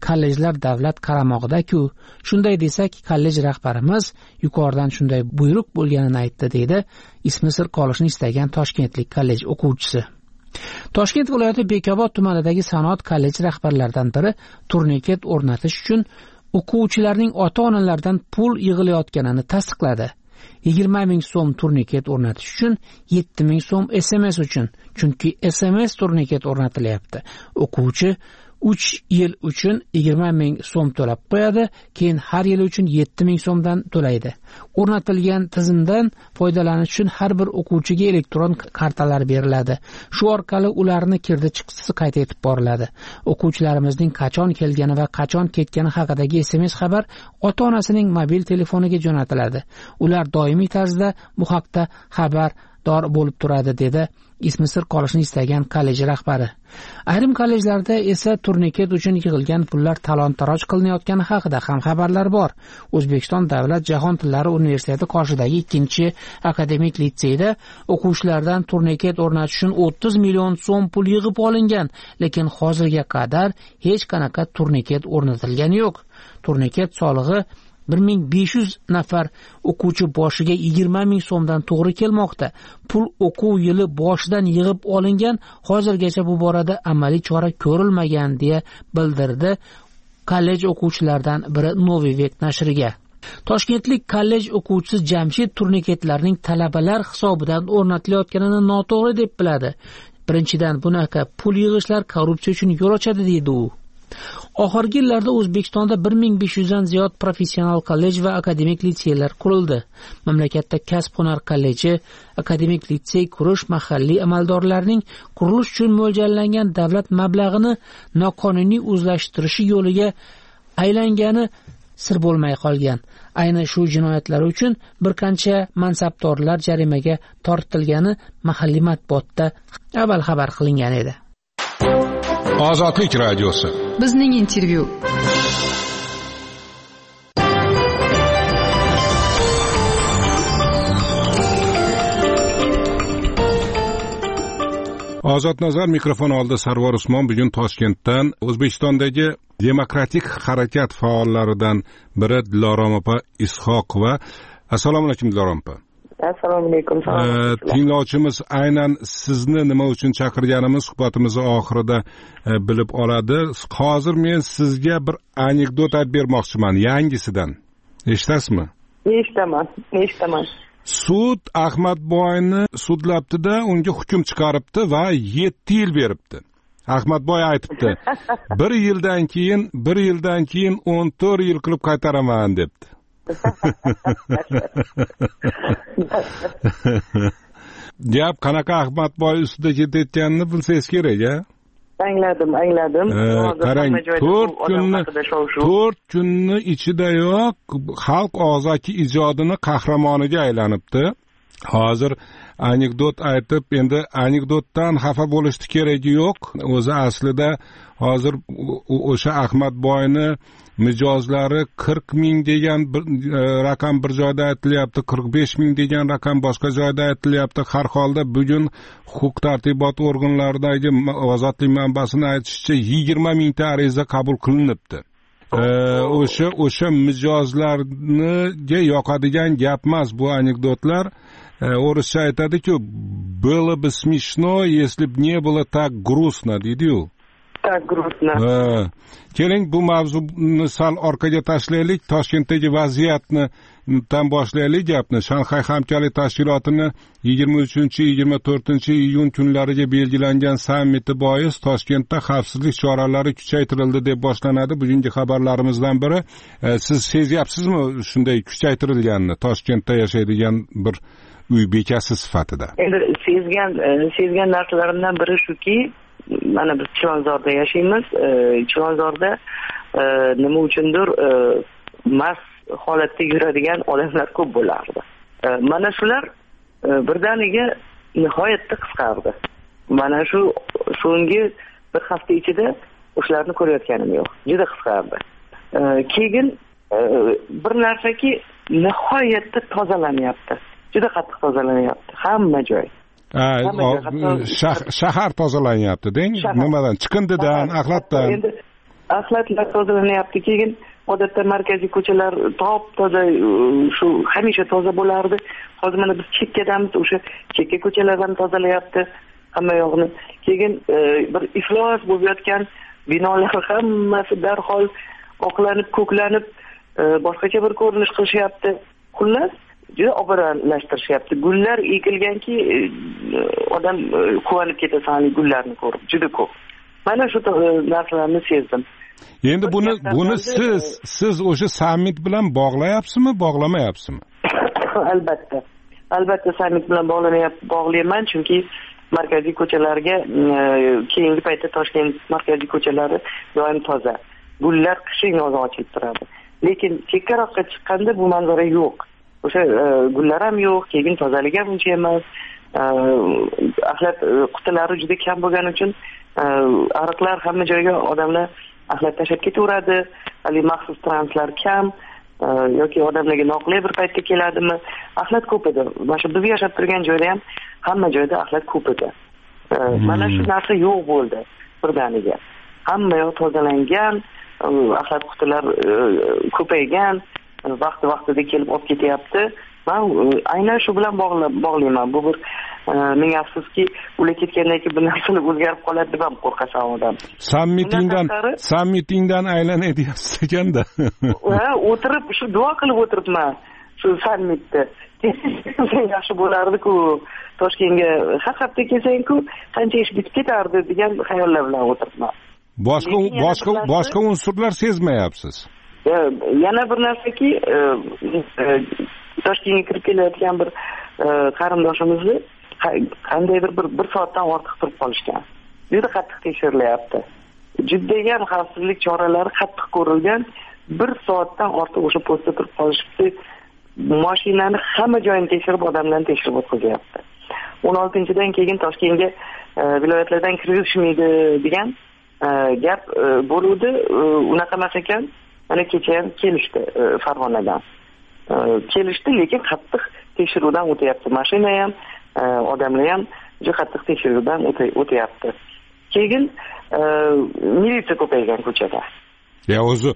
kollejlar davlat qaramog'ida-ku. Shunday desak, kollej rahbarimiz yuqoridan shunday buyruq bo'lganini aytdi, deydi ismi sir qolishni istagan toshkentlik kollej o'quvchisi. Toshkent viloyati Bekobod tumanidagi sanoat kolleji rahbarlaridan biri turniket o'rnatish uchun o'quvchilarning ota-onalaridan pul yig'ilayotganini tasdiqladi. 20 ming so'm turniket o'rnatish uchun 7 ming so'm SMS uchun. Chunki SMS turniket o'rnatilyapti. O'quvchi 3 yil uchun 20 ming so'm to'lab qo'yadi, keyin har yil uchun 7 ming so'mdan to'laydi. O'rnatilgan tizimdan foydalanish uchun har bir o'quvchiga elektron kartalar beriladi. Shu orqali ularni kirdi chiqdisi qayd etib boriladi. O'quvchilarimizning qachon kelgani va qachon ketgani haqidagi SMS xabar ota-onasining mobil telefoniga jo'natiladi. Ular doimiy tarzda bu haqda xabardor bo'lib turadi, dedi ismi sir qolishni istagan kollej rahbari. Ayrim kollejlarda esa turniket uchun yig'ilgan pullar talon-taroj qilinayotgani haqida ham xabarlar bor. O'zbekiston Davlat jahon tillari universiteti qoshidagi 2-akademik litseyda o'quvchilardan turniket o'rnatish uchun 30 million so'm pul yig'ib olingan, lekin hozirga qadar hech qanaqa turniket o'rnatilgani yo'q. Turniket solig'i 1500 nafar o'quvchi boshiga 20 ming so'mdan to'g'ri kelmoqda. Pul o'quv yili boshidan yig'ib olingan, hozirgacha bu borada amaliy chora ko'rilmagan, deya bildirdi kollej o'quvchilaridan biri Novi Vek nashriga. Toshkentlik kollej o'quvchisi Jamshid turniketlarning talabalar hisobidan o'rnatilayotganini noto'g'ri deb biladi. Birinchidan, bunaqa pul yig'ishlar korrupsiya uchun yo'l ochadi, deydi u. Oxirgi yillarda O'zbekistonda 1500 dan ziyod professional kollej va akademik litseylar qurildi. Mamlakatda kasb-hunar kolleji, akademik litsey qurish mahalliy amaldorlarning qurilish uchun mo'ljallangan davlat mablag'ini noqonuniy o'zlashtirishi yo'liga aylangani sir bo'lmay qolgan. Ayni shu jinoyatlar uchun bir qancha mansabdorlar jarimaga tortilgani mahalliy matbuotda avval xabar qilingan edi. Ozodlik radiosi. Bizning intervyu. Ozod nazar mikrofon oldida Sarvar Usmon. Bugun Toshkentdan O'zbekistondagi demokratik harakat faollaridan biri Dilorom opa Ishoqova. Assalomu alaykum Dilorom opa. Assalomu alaykum. Tinglovchimiz aynan sizni nima uchun chaqirganimiz suhbatimiz oxirida bilib oladi. Hozir men sizga bir anekdot aytib bermoqchiman, yangisidan. Eshitasizmi? Eshitaman. Sud Ahmadboyni sudlabdi-da, unga hukm chiqaribdi va 7 yil beribdi. Ahmadboy aytibdi, 1 yildan keyin 14 yil qilib qaytaraman debdi. Gap qanaqa Ahmadboy ustida ketayotganini bilsangiz kerak-a? Angladim. Qarang, 4 kunni ichidayoq xalq og'zaki ijodining qahramoniga aylanibdi. Hozir anekdot aytib, endi anekdotdan xafa bo'lishni keragi yo'q. O'zi aslida hozir o'sha Ahmadboyni mijozlari 40 ming degan raqam bir joyda aytilyapti, 45 ming degan raqam boshqa joyda aytilyapti. Har holda bugun huquq tartibot organlaridagi ozodlik manbasini aytishicha 20 mingta ariza qabul qilinibdi. O'sha mijozlarga yoqadigan gap emas bu anekdotlar. O'rischa aytadi-ku, было бы смешно, если бы не было так грустно, deydi-yu. Так грустно. Keling, bu mavzuni sal orqaga tashlaylik. Toshkentdagi vaziyatni tan boshlaylik gapni. Shanxay hamkorlik tashkilotini 23-24 iyun kunlariga belgilangan sammiti bois Toshkentda xavfsizlik choralari kuchaytirildi deb boshlanadi. Bugungi xabarlarimizdan biri. Siz sezyapsizmi shunday kuchaytirilganini Toshkentda yashaydigan bir uy bekasi sifatida? Endi sezgan narsalarimdan biri shuki, mana biz Chilonzorda yashaymiz. Chilonzorda nima uchundir mast holatda yuradigan odamlar ko'p bo'lardi. Mana shular birdaniga nihoyatda qisqardi. Mana shu so'nggi bir hafta ichida o'shalarni ko'rayotganim yo'q. Juda qisqardi. Keyin bir narsaki nihoyatda tozalanyapti. Juda qattiq tozalanyapti hamma joy. Shahar tozalanyapti, deng? Nimadan? Chiqindidan, axlatdan. asfaltlar tozalanyapti. Keyin odatda markaziy ko'chalar top toza, shu hamisha toza bo'lardi. Hozir mana biz chekkadamiz, o'sha chekka ko'chalardan tozalayapti hamma yoqni. Keyin bir iflos bo'lib yotgan binolar hammasi darhol oqlanib, ko'klanib, boshqacha bir ko'rinish qilishyapti. Xullas, juda obodonlashtirishyapti. Gullar ekilganki, odam quvonib ketasan gullarni ko'rib, juda ko'p. Mana shu narsalarni sezdim. Endi buni siz o'sha sammit bilan bog'layapsizmi, bog'lamayapsizmi? Albatta sammit bilan bog'layman, chunki markaziy ko'chalarga keyingi paytda Toshkent markaziy ko'chalari doim toza. Gullar qishin yoz ochilib turadi. Lekin chekkaroqqa chiqqanda bu manzara yo'q. O'sha gullar ham yo'q, keyin tozalik ham uncha emas. Axlat qutilari juda kam bo'lgani uchun ariqlar hamma joyga odamlar axlat tashlab ketaveradi. Hali maxsus translar kam yoki odamlarga noqulay bir paytda keladimi? Axlat ko'p edi. Mana biz yashab turgan joyda ham hamma joyda axlat ko'p edi. Mana shu narsa yo'q bo'ldi birdaniga. Hamma yoq tozalangan, axlat qutilar ko'paygan, vaqti-vaqtida kelib olib ketyapti. Men aynan shu bilan bog'layman. Bu bir ming afsuski, ular ketgandan keyin bu narsalar o'zgarib qoladi deb ham qo'rqasan odam. Sammitingdan aylanay deyapsiz ekanda. O'tirib shu duo qilib o'tiribman. Shu sammitda. Yaxshi bo'lardi-ku. Toshkentga har hafta kelsang-ku, qancha ish bitib ketardi degan xayollar bilan o'tiribman. Boshqa unsurlar sezmayapsiz. Yana bir narsaki, Toshkentga kirib kelayotgan bir qarindoshimizni qandaydir bir soatdan ortiq turib qolishgan. Juda qattiq tekshirilyapti. Judayam xavfsizlik choralari qattiq ko'rilgan. Bir soatdan ortiq o'sha postda turib qolishibdi. Mashinani hamma joyini tekshirib, odamlarni tekshirib o'tkazyapti. 16-dan keyin Toshkentga viloyatlardan kirishmaydi degan gap bo'ldi. Unaqa emas ekan. Mana kecha ham kelishdi Farg'onadan. Kelishdi, lekin qattiq tekshiruvdan o'tyapti. Mashina ham, odamlar ham juda qattiq tekshiruvdan o'tyapti. Keyin militsiya ko'paygan ko'chada. O'zi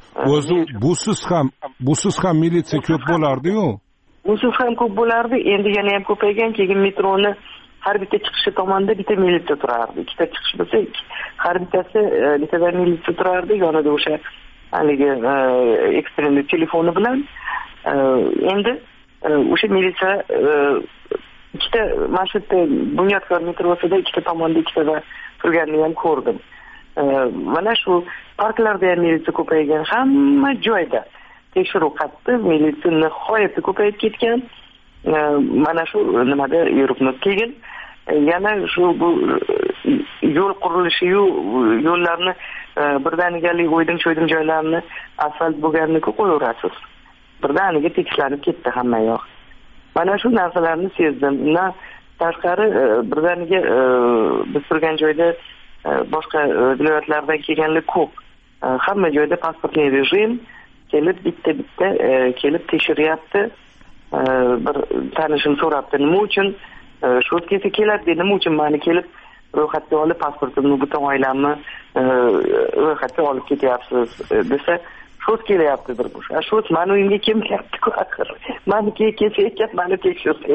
busiz ham militsiya ko'p bo'lardi-yu. Busiz ham ko'p bo'lardi, endi yana ham ko'paygan. Keyin metroni har bitta chiqishi tomonda bitta militsiya turardi. Ikkita chiqish bo'lsa, har bittasi bittadan militsiya turardi, yonida o'sha haligi ekstremni telefoni bilan. Endi o'sha militsiya ikkita marshrutda Bunyodkor metrosida ikkita tomonda ikkitada turganini ham ko'rdim. Mana shu parklarda ham militsiya ko'paygan, hamma joyda tekshiruv qattiq, militsiya nihoyatda ko'payib ketgan. Mana shu nimada yuribmiz. Keyin yana shu bu yo'l qurilishi, yo'llarni birdanigalik o'ydim-cho'ydim joylarni asfalt bo'lganini qo'yaverasiz. Birdaniga tekislanib ketdi hamma yoq. Mana shu narsalarni sezdim. Undan tashqari birdaniga biz turgan joyda boshqa viloyatlardan kelganlar ko'p. Hamma joyda pasportli rejim kelib bitta kelib tekshiryapti. Bir tanishim so'rabdi, nima uchun shotkasi keladi, nima uchun meni kelib ro'yxatga olib pasportimni butun oilamni ro'yxatga olib ketyapsiz desa, shot kelyaptidir bu. Shot meni uyimga kelmayapti-ku axir. Meniki kelsa ekan, meni tekshirsa.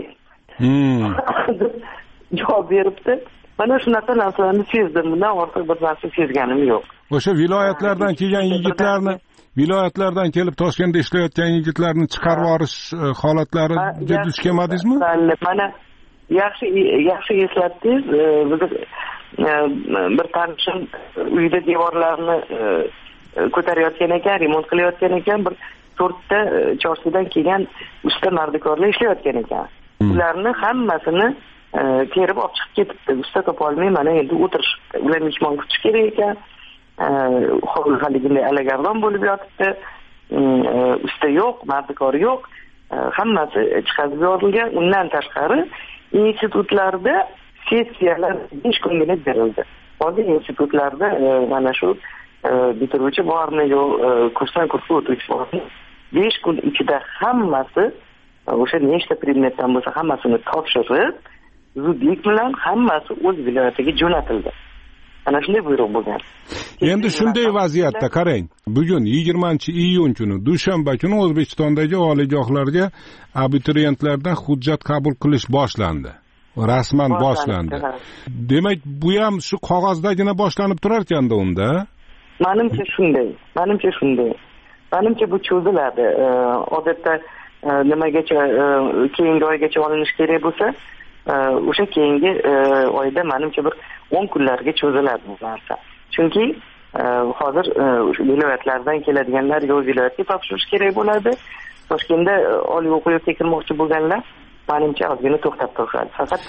Javob beribdi. Mana shunaqa narsalarni sezdim. Bundan ortiq bir narsa sezganim yo'q. O'sha viloyatlardan kelgan yigitlarni, viloyatlardan kelib Toshkentda ishlayotgan yigitlarni chiqarib yuborish holatlariga duch kelmadingizmi? Mana yaxshi eslatdingiz. Biz bir tanishim uyda devorlarni ko'tarayotgan ekan, remont qilayotgan ekan, bir 4 ta Chorsudan kelgan usta mardikorlar ishlayotgan ekan. Ularni hammasini terib olib chiqib ketibdi. Usta topa olmay, mana endi o'tirishibdi. Ular mehmon kutish kerak ekan. Haliginday alagardon bo'lib yotibdi. Usta yo'q, mardikor yo'q. Hammasi chiqarib yuborilgan. Undan tashqari institutlarda sessiyalar 5 kungina berildi. Hozir institutlarda mana shu bitiruvchi bormi yo'q, kursdan kursga o'tuvchi bormi? 5 kun ichida hammasi o'sha nechta predmetdan bo'lsa hammasini topshirib, zudlik bilan hammasi o'z viloyatiga jo'natildi. ana shunday buyruq bo'lgan. Endi shunday vaziyatda qarang, bugun 20-iyun kuni dushanba kuni O'zbekistondagi oliygohlarga abituriyentlardan hujjat qabul qilish boshlandi. Rasman boshlandi. Demak, bu ham shu qog'ozdagina boshlanib turar ekanda unda. Menimcha shunday. Menimcha bu cho'ziladi. Odatda nimagacha keyingi oygacha olinish kerak bo'lsa, o'sha keyingi oyda menimcha bir 10 kunlarga cho'ziladi bu narsa. Chunki hozir viloyatlardan keladiganlar o'z viloyatiga topshirish kerak bo'ladi. Toshkentda oliy o'quv yurtiga kirmoqchi bo'lganlar menimcha ozgina to'xtab turadi. Faqat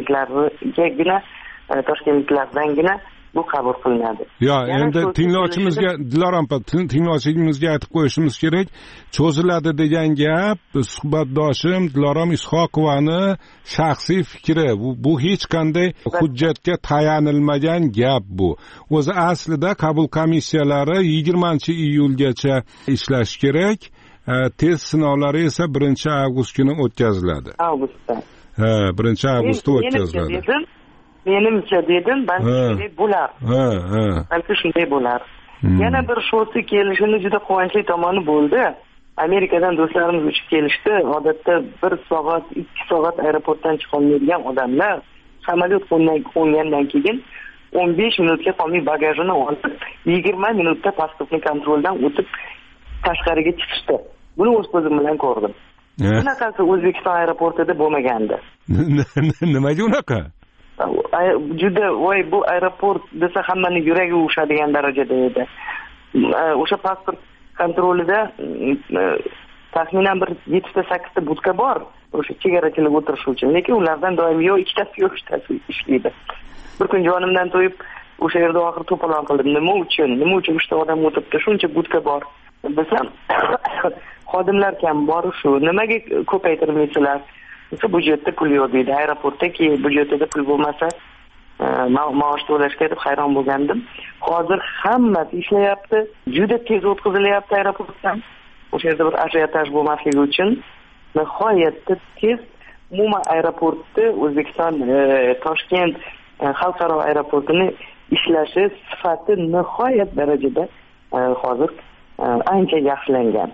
toshkentliklardangina bu qabul qilinadi. Endi tinglovchimizga Dilorom opa, tinglovchimizga aytib qo'yishimiz kerak. Cho'ziladi degan gap suhbatdoshim Dilorom Ishoqovani shaxsiy fikri. Bu hech qanday hujjatga tayanilmagan gap bu. O'zi aslida qabul komissiyalari 20-iyulgacha ishlash kerak. Test sinovlari esa 1-avgust kuni o'tkaziladi. Avgustda. 1-avgustda o'tkaziladi. Menimcha dedim, balki shunday bo'lar. Balki shunday bo'lar. Yana bir shosi kelishini juda quvonchli tomoni bo'ldi. Amerikadan do'stlarimiz uchib kelishdi. Odatda 1 soat, 2 soat aeroportdan chiqolmaydigan odamlar samolyot qo'ngandan keyin 15 minutga qolmay bagajini olib, 20 minutda pasportni kontroldan o'tib tashqariga chiqishdi. Buni o'z ko'zim bilan ko'rdim. Bunaqasi O'zbekiston aeroportida bo'lmagandi. Nimaga unaqa? Juda bu aeroport desa hammani yuragi urishadigan darajada edi. O'sha pasport kontrolida taxminan bir 7-8 ta budka bor, o'sha chegarachilar o'tirish uchun. Lekin ulardan doim yo 2 tasi yo 3 tasi ishlaydi. Bir kun jonimdan to'yib o'sha yerda oxir to'polon qildim. Nima uchun 3 ta odam o'tiribdi, shuncha budka bor. Desam, xodimlar kam bor shu. Nimaga ko'paytirmaysizlar? Budjetda pul yo'q deydi. Aeroportdagi budjetida pul bo'lmasa, maosh to'lashga deb hayron bo'lgandim. Hozir hammasi ishlayapti, juda tez o'tkazilyapti aeroportdan. O'sha yerda bir ajiotaj bo'lmasligi uchun nihoyatda tez umuman aeroportda O'zbekiston Toshkent xalqaro aeroportini ishlashi sifati nihoyat darajada hozir ancha yaxshilangan.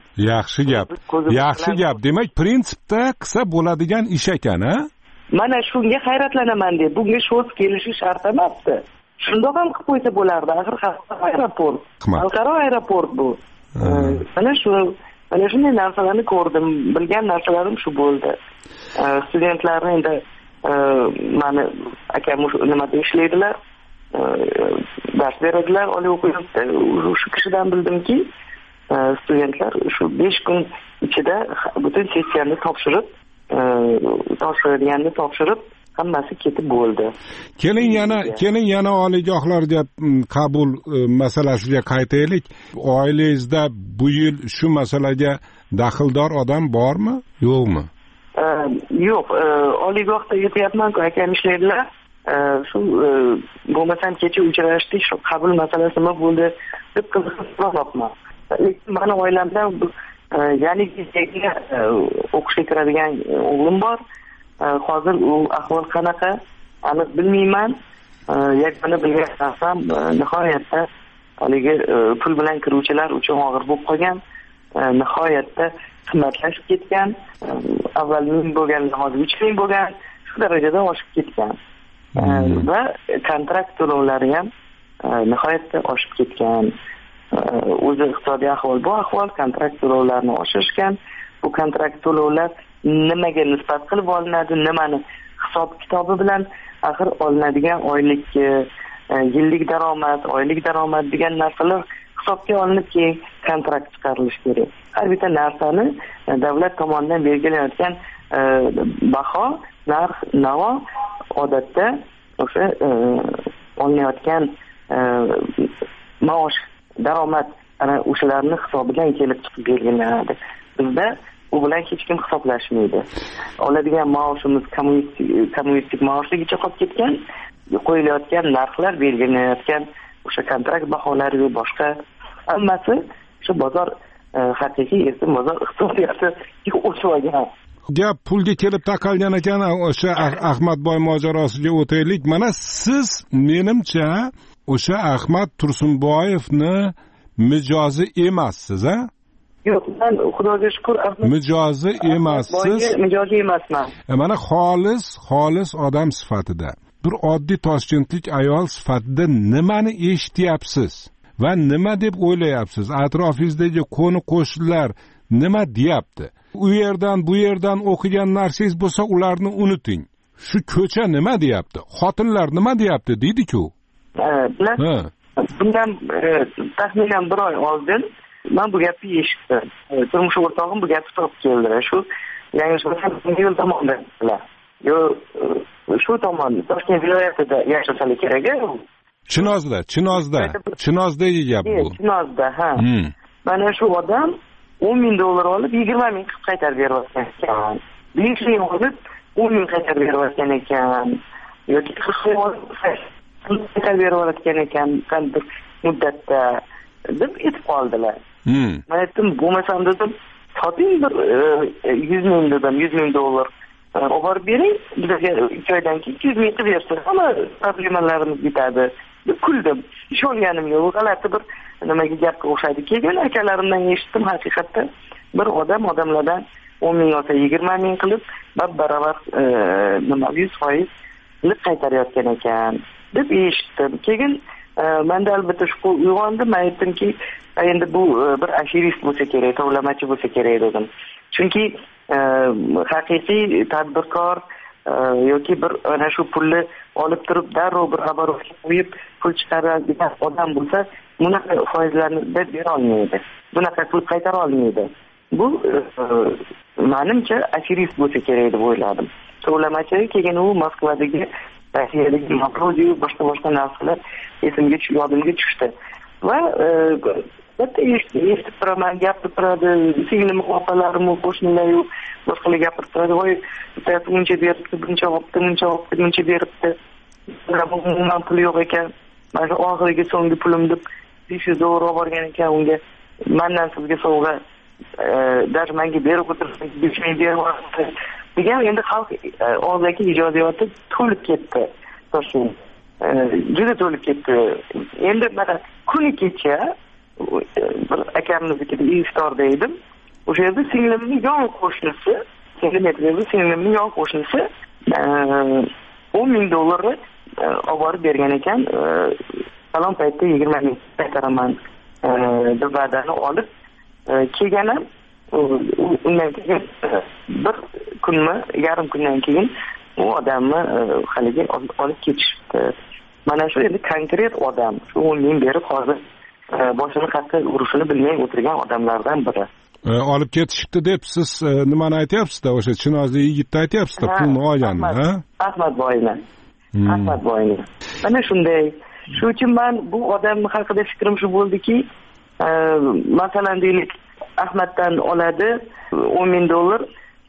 Yaxshi gap. Demak, prinsipda qilsa bo'ladigan ish ekan, ha? Mana shunga hayratlanaman deb, bunga sho'z kelishi shart emasdi. Shundoq ham qilib qo'ysa bo'lardi. Axir xalqaro aeroport bu. Mana shunday narsalarni ko'rdim, bilgan narsalarim shu bo'ldi. Studentlarni endi mani akam nimada ishlaydilar, dars beradilar oliy o'quv yurtida. Shu kishidan bildimki, studentlar shu 5 kun ichida butun sessiyani topshirib hammasi ketib bo'ldi. Keling yana oliygohlarga qabul masalasiga qaytaylik. Oilangizda bu yil shu masalaga daxldor odam bormi, yo'qmi? Yo'q, oliygohda yetyapman-ku, akam ishlaydilar. Shu bo'lmasam kecha uchrashdik, shu qabul masalasi nima bo'ldi deb qiziqib so'rabman. Lekin meni oilamdan ya'ni o'qishga kiradigan o'g'lim bor. Hozir u ahvol qanaqa aniq bilmayman. Yagona bilgan narsam nihoyatda haligi pul bilan kiruvchilar uchun og'ir bo'lib qolgan. Nihoyatda qimmatlashib ketgan. Avval 1000 bo'lgan, hozir 3000 bo'lgan. Shu darajada oshib ketgan. Va kontrakt to'lovlari ham nihoyatda oshib ketgan. O'zi iqtisodiy ahvol bu ahvol, kontrakt to'lovlarini oshirishgan. Bu kontrakt to'lovlar nimaga nisbat qilib olinadi, nimani hisob kitobi bilan axir olinadigan oylik, yillik daromad, oylik daromad degan narsalar hisobga olinib keyin kontrakt chiqarilishi kerak. Har bitta narsani davlat tomonidan belgilanayotgan baho, narx, navo odatda o'sha olinayotgan maosh, daromad ana o'shalarni hisobidan kelib chiqib belgilanadi. Bizda u bilan hech kim hisoblashmaydi. Oladigan maoshimiz kommunistik maoshligicha qolib ketgan, qo'yilayotgan narxlar, belgilanayotgan o'sha kontrakt baholari va boshqa hammasi shu bozor haqiqiy bozor iqtisodiyoti o'sib olgan. Gap pulga kelib taqalgan ekan. O'sha Ahmadboy mojarosiga o'taylik. Mana siz, menimcha, o'sha Ahmad Tursunboyevni mijozi emassiz, a? Yo'q, men Xudoga shukr mijozi emassiz. Mijozi emasman. Mana xolis odam sifatida, bir oddiy toshkentlik ayol sifatida nimani eshityapsiz va nima deb o'ylayapsiz? Atrofingizdagi qo'ni-qo'shnilar nima deyapti? U yerdan bu yerdan o'qigan narsangiz bo'lsa, ularni unuting. Shu ko'cha nima deyapti? Xotinlar nima deyapti deydi-ku. Bundan taxminan bir oy oldin men bu gapni eshitdim. Turmush o'rtog'im bu gapni topib keldi. Shu yangi yo'l tomondan. Shu tomon Toshkent viloyatida yashasalar kerak-a? Chinozdagi gap bu. Chinozda, ha. Mana shu odam $10,000 olib $20,000 qilib qaytarib berayotgan ekan. 5 yil olib 10 ming qaytarib berayotgan ekan. Yoki 40 yil olib qaytarib berayotgan ekan qanday muddatda deb aytib qoldilar. Men aytdim, bo'lmasam dedim, soting bir $100,000 dedim, $100,000 olib bering, bizga 2 oydan keyin 200,000 qilib bersa, hamma problemalarimiz bitadi deb kuldim. Ish olganim yo'q, g'alati bir nimaga gapga o'xshaydi. Keyin akalarimdan eshitdim, haqiqatda bir odamlardan 10 ming olsa 20 ming qilib barobar 100% qaytarayotgan ekan deb eshitdim. Keyin menda albatta shu uyg'ondim. Men aytdimki, endi bu bir ashirist bo'lsa kerak, tovlamachi bo'lsa kerak dedim. Chunki haqiqiy tadbirkor yoki bir ana shu pulni olib turib darrov bir оборотga qo'yib pul chiqaradigan odam bo'lsa, bunaqa foizlarni deb bera olmaydi. Bunaqa pul qaytara olmaydi. Bu menimcha ashirist bo'lsa kerak deb o'yladim. Tovlamachi. Keyin u Moskvadagi Rossiyadagi Maproziy boshqa narsalar yodimga tushdi. Va bitta eshitib turaman, gapirib turadi, singlim opalarim, qo'shnilar boshqalar gapirib turadi. Voy, bitta buncha beribdi, buncha beribdi. Umuman pul yo'q ekan. Mana oxirgi so'nggi pulim deb $500 olib borgan ekan unga. Mendan sizga sovg'a даже menga berib o'tirib, $5,000 beryapti. degan endi xalq og'zaki ijodiyoti to'lib ketdi. Toshkent juda to'lib ketdi. Endi mana kuni kecha bir akamiznikida iftorda edim. O'sha yerda singlimning yon qo'shnisi $10,000 olib borib bergan ekan. Falon paytda 20 ming qaytaraman deb va'dani olib kelganim. Undan keyin bir kunmi, yarim kundan keyin u odamni haligi olib ketishdi. Mana shu endi konkret odam. Shu 10 ming berib hozir boshini qayerga urishini bilmay o'tirgan odamlardan biri. Olib ketishibdi deb siz nimani aytyapsiz-da? O'sha Chinozlik yigitni aytyapsiz-da, pulni olganmi, ha? Ahmadboyni. Mana shunday. Shu uchun men bu odam haqida fikrim shu bo'ldiki, masalan deylik, Ahmaddan oladi $10,000,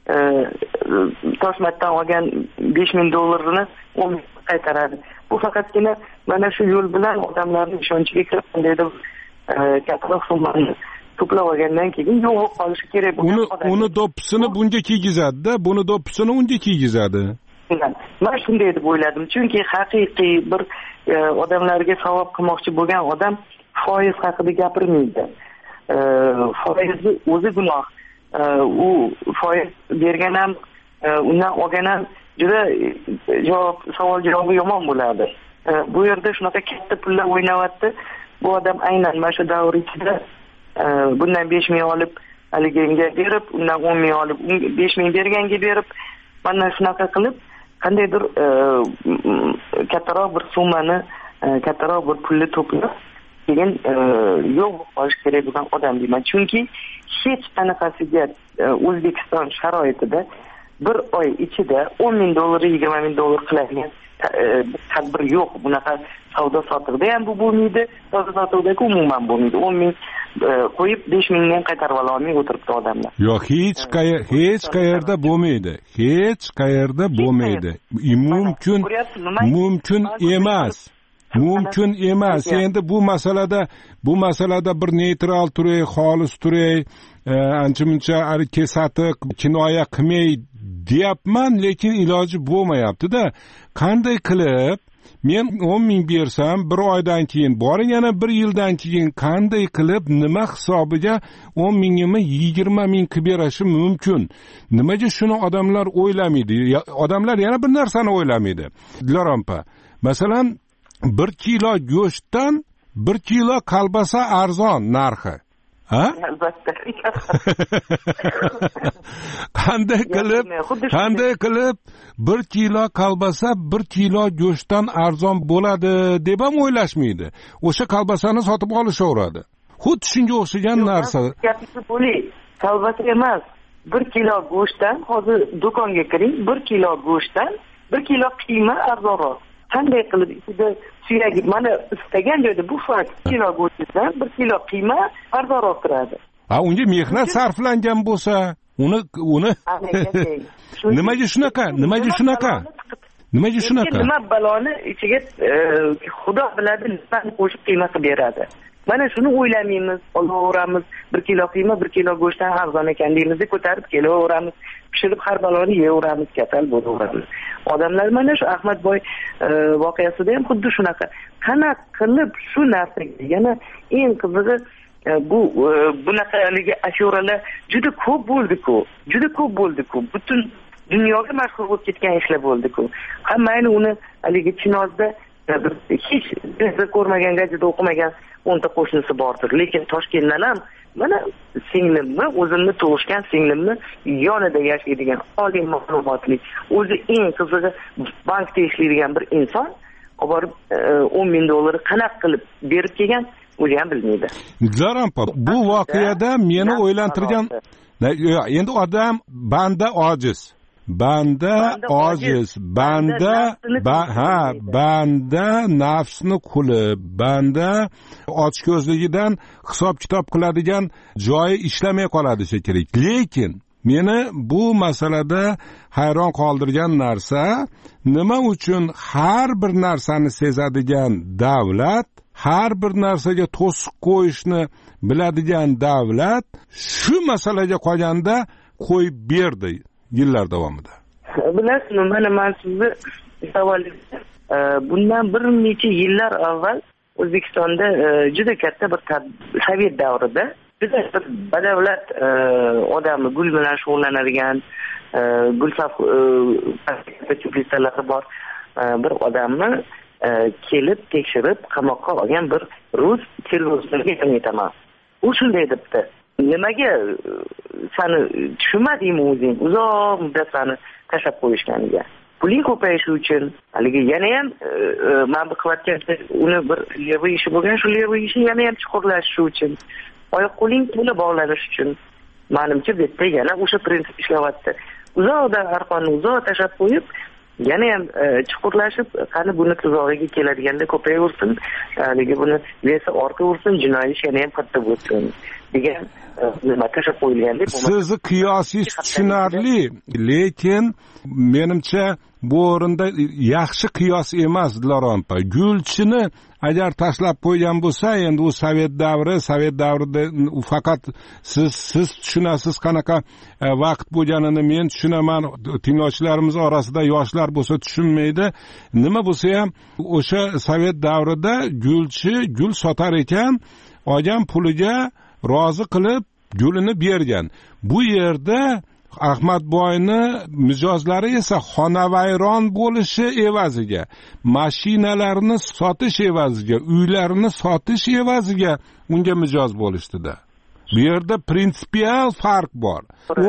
Toshmatdan olgan $5,000ni 10 ming qaytaradi. Bu faqatgina mana shu yo'l bilan odamlarning ishonchiga kirib qandaydir kattaroq summani to'plab olgandan keyin yo'q qolishi kerak bo'lgan uni do'ppisini bunga kiygizadi-da, buni do'ppisini unga kiygizadi. Men shunday deb o'yladim, chunki haqiqiy bir odamlarga savob qilmoqchi bo'lgan odam foiz haqida gapirmaydi. Foizni o'zi gunoh. U foiz bergan ham, undan olgan ham juda savol javobi yomon bo'ladi. Bu yerda shunaqa katta pullar o'ynayapti. Bu odam aynan mana shu davr ichida bundan 5 ming olib haligiga berib, undan 10 ming olib 5 ming berganga berib, mana shunaqa qilib qandaydir kattaroq bir summani, kattaroq bir pulni to'plab keyin yo'q qolish kerak bo'lgan odam deyman. Chunki hech qanaqasiga O'zbekiston sharoitida bir oy ichida $10,000, $20,000 qiladigan tadbir yo'q. Bunaqa savdo sotiqda ham bu bo'lmaydi, savdo sotiqda umuman bo'lmaydi. 10 ming qo'yib 5 mingdan qaytarib ola olmay o'tiribdi odamlar. Yo'q, hech qayerda bo'lmaydi. Hech qayerda bo'lmaydi. Mumkin emas. mumkin emas. Endi bu masalada bir neytral turay, xolis turay, ancha-muncha kesatiq kinoya qilmay deyapman, lekin iloji bo'lmayapti-da. Qanday qilib men 10 ming bersam, bir oydan keyin, boring yana bir yildan keyin qanday qilib nima hisobiga 10 mingimi 20 ming qilib berishim mumkin? Nimaga shuni odamlar o'ylamaydi? Odamlar yana bir narsani o'ylamaydi. Dilorampa, masalan, 1 kilo go'shtdan 1 kilo kolbasa arzon narxi. Ha? Albatta. Qanday qilib 1 kilo kolbasa 1 kilo go'shtdan arzon bo'ladi deb ham o'ylashmaydi. O'sha kolbasani sotib olishaveradi. Xuddi shunga o'xshagan narsa. Kolbasa emas. 1 kilo go'shtdan hozir do'konga kiring, 1 kilo go'shtdan 1 kilo qiyma arzonroq. Qanday qilib ichida suyagi, mana istagan joyda bu fakt, 1 kilo go'shtdan 1 kilo qiyma arzonroq turadi. Unga mehnat sarflangan bo'lsa, uni nimaga shunaqa? Nima baloni ichiga Xudo biladi, nimani qo'shib qiyma qilib beradi. Mana shuni o'ylamaymiz, olaveramiz, 1 kilo qiyma 1 kilo go'shtdan arzon ekan deymiz, ko'tarib kelaveramiz, pishirib har baloni yeyaveramiz, kasal bo'laveramiz. Odamlar mana shu Ahmadboy voqeasida ham xuddi shunaqa. Qanaqa qilib shu narsaga, yana eng qizig'i bunaqaligi ashuralar juda ko'p bo'ldi-ku. Butun dunyoga mashhur bo'lib ketgan ishlar bo'ldi-ku. Hammani uni haligi Chinozda hech ko'rmagan, gazetda o'qimagan 10 ta qo'shnisi bordir. Lekin Toshkentdan ham mana singlimni, o'zimni tug'ishgan singlimni yonida yashaydigan oliy ma'lumotli, o'zi eng qizig'i bankda ishlaydigan bir inson olib $10,000 qanaqa qilib berib kelgan, o'zi ham bilmaydi. Dilorampa, bu voqeada meni o'ylantirgan, endi odam banda ojiz. Banda nafsni quli, banda ochko'zligidan hisob kitob qiladigan joyi ishlamay qoladi shekilli. Lekin meni bu masalada hayron qoldirgan narsa, nima uchun har bir narsani sezadigan davlat, har bir narsaga to'siq qo'yishni biladigan davlat shu masalaga qolganda qo'yib berdi yillar davomida. Bilasizmi, mana men sizni savolingizga bundan bir necha yillar avval O'zbekistonda juda katta bir Sovet davrida juda bir badavlat odamni gul bilan shug'ullanadigan gulsaf publistlari bor bir odamni kelib tekshirib qamoqqa olgan bir rus terrorchilarga aytaman. U shunday debdi: nimaga seni tushunmadingmi o'zing? Uzoq muddat seni tashlab qo'yishganiga. Puling ko'payishi uchun, haligi yana ham men bu qilayotgan uni bir levoy ishi bo'lgan, shu levoy ishi yana ham chuqurlashishi uchun, oyoq qo'ling to'la bog'lanish uchun. Menimcha bu yerda yana o'sha prinsip ishlayapti. Uzoqdan arqonni uzoq tashlab qo'yib, yana ham chuqurlashib, qani buni tuzog'iga keladiganda ko'payaversin, haligi buni vesi ortaversin, jinoiy ish yana ham katta bo'lsin degan nima tashlab qo'yilgan deb. Sizni qiyosingiz tushunarli, lekin menimcha bu o'rinda yaxshi qiyos emas, Dilorampa. Gulchini agar tashlab qo'ygan bo'lsa, endi u Sovet davrida faqat siz tushunasiz qanaqa vaqt bo'lganini men tushunaman. Tinglovchilarimiz orasida yoshlar bo'lsa tushunmaydi. Nima bo'lsa ham o'sha Sovet davrida gulchi gul sotar ekan, olgan puliga rozi qilib gulini bergan. Bu yerda Ahmadboyni mijozlari esa xonavayron bo'lishi evaziga, mashinalarni sotish evaziga, uylarini sotish evaziga unga mijoz bo'lishdi-da. Bu yerda prinsipial farq bor.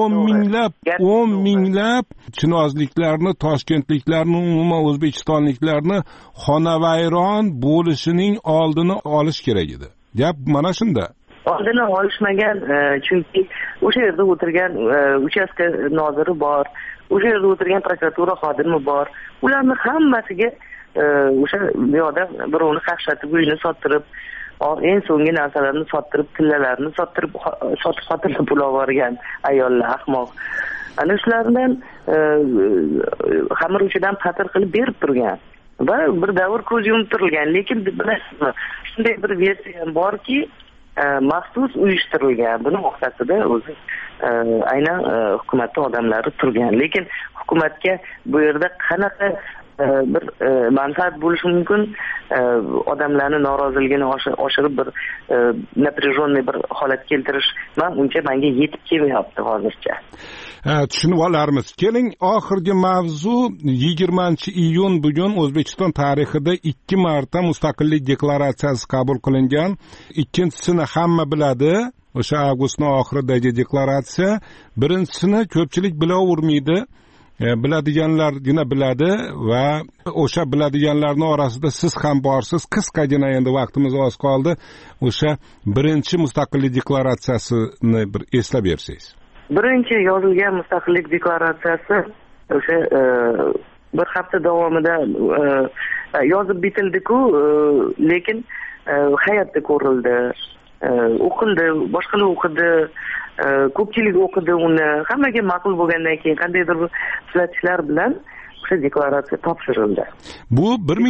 10 minglab chinozliklarni, toshkentliklarni, umuman o'zbekistonliklarni xonavayron bo'lishining oldini olish kerak edi. Gap mana shunda. Oldini olishmagan, chunki o'sha yerda o'tirgan uchastka noziri bor, o'sha yerda o'tirgan prokuratura xodimi bor. Ularning hammasiga o'sha yo'da birovni qaqshatib, uyini sottirib, eng so'nggi narsalarni sottirib, tillalarni sottirib, sotib xotirlab pul olgan ayollar ahmoq. Ana shulardan xamir uchidan patir qilib berib turgan. va bir davr ko'z yumib turilgan. Lekin bilasizmi, shunday bir versiya ham borki, maxsus uyushtirilgan. Buni orqasida o'zi aynan hukumatning odamlari turgan. Lekin hukumatga bu yerda qanaqa bir manfaat bo'lishi mumkin, odamlarni noroziligini oshirib bir напряженный bir holat keltirish menga yetib kelmayapti hozircha. Tushunib olarmiz. Keling, oxirgi mavzu 20-iyun bugun O'zbekiston tarixida 2 marta mustaqillik deklaratsiyasi qabul qilingan. Ikkinchisini hamma biladi. O'sha avgustning oxiridagi deklaratsiya. Birinchisini ko'pchilik bilavermaydi. Biladiganlargina biladi va o'sha biladiganlarning orasida siz ham borsiz. Qisqagina endi vaqtimiz oz qoldi. O'sha birinchi mustaqillik deklaratsiyasini bir eslab bersangiz. Birinchi yozilgan mustaqillik deklaratsiyasi o'sha bir hafta davomida yozib bitildi-ku, lekin hayotda ko'rildi, o'qildi, boshqalar o'qidi, ko'pchilik o'qidi uni. Hammaga ma'qul bo'lgandan keyin qandaydir tuzatishlar bilan o'sha deklaratsiya topshirildi. Bu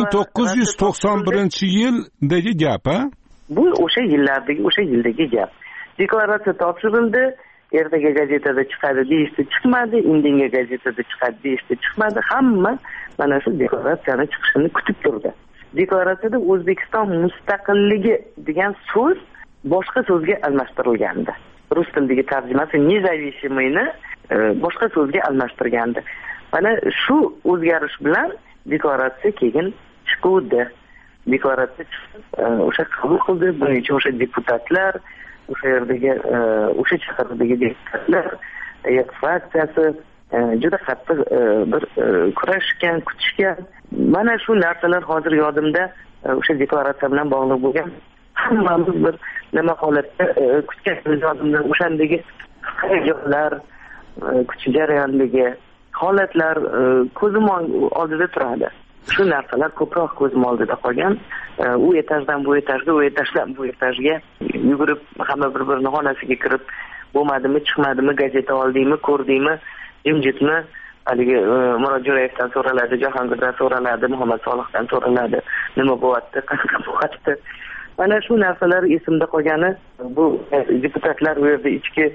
1991-yildagi gap, a? Bu o'sha yildagi gap. Deklaratsiya topshirildi. Ertaga gazetada chiqadi deyishdi, chiqmadi. Indinga gazetada chiqadi deyishdi, chiqmadi. Hamma mana shu deklaratsiyani chiqishini kutib turdi. Deklaratsiyada O'zbekiston mustaqilligi degan so'z boshqa so'zga almashtirilgandi. Rus tilidagi tarjimasi "независимый"ni boshqa so'zga almashtirgandi. Mana shu o'zgarish bilan deklaratsiya keyin chiqdi. Deklaratsiya o'sha qabul qildi. Buning uchun o'sha deputatlar, o'sha yerdagi o'sha shahardagi deputatlar fraksiyasi juda qattiq bir kurashgan, kutishgan. Mana shu narsalar hozir yodimda, o'sha deklaratsiya bilan bog'liq bo'lgan. Hammamiz bir nima holatda kutgan yodimda o'shandagi hayajonlar, kutish jarayonidagi holatlar ko'zim oldida turadi. Shu narsalar ko'proq ko'zim oldida qolgan. U etajdan bu etajga, u etajdan bu etajga yugurib, hamma bir-birini xonasiga kirib, bo'lmadimi, chiqmadimi, gazeta oldingmi, ko'rdingmi, jimjitmi, haligi Murod Jo'rayevdan so'raladi, Jahongirdan so'raladi, Muhammad Solihdan so'raladi, nima bo'lyapti, qanaqa bo'lyapti. Mana shu narsalar esimda qolgani, bu deputatlar u yerda ichki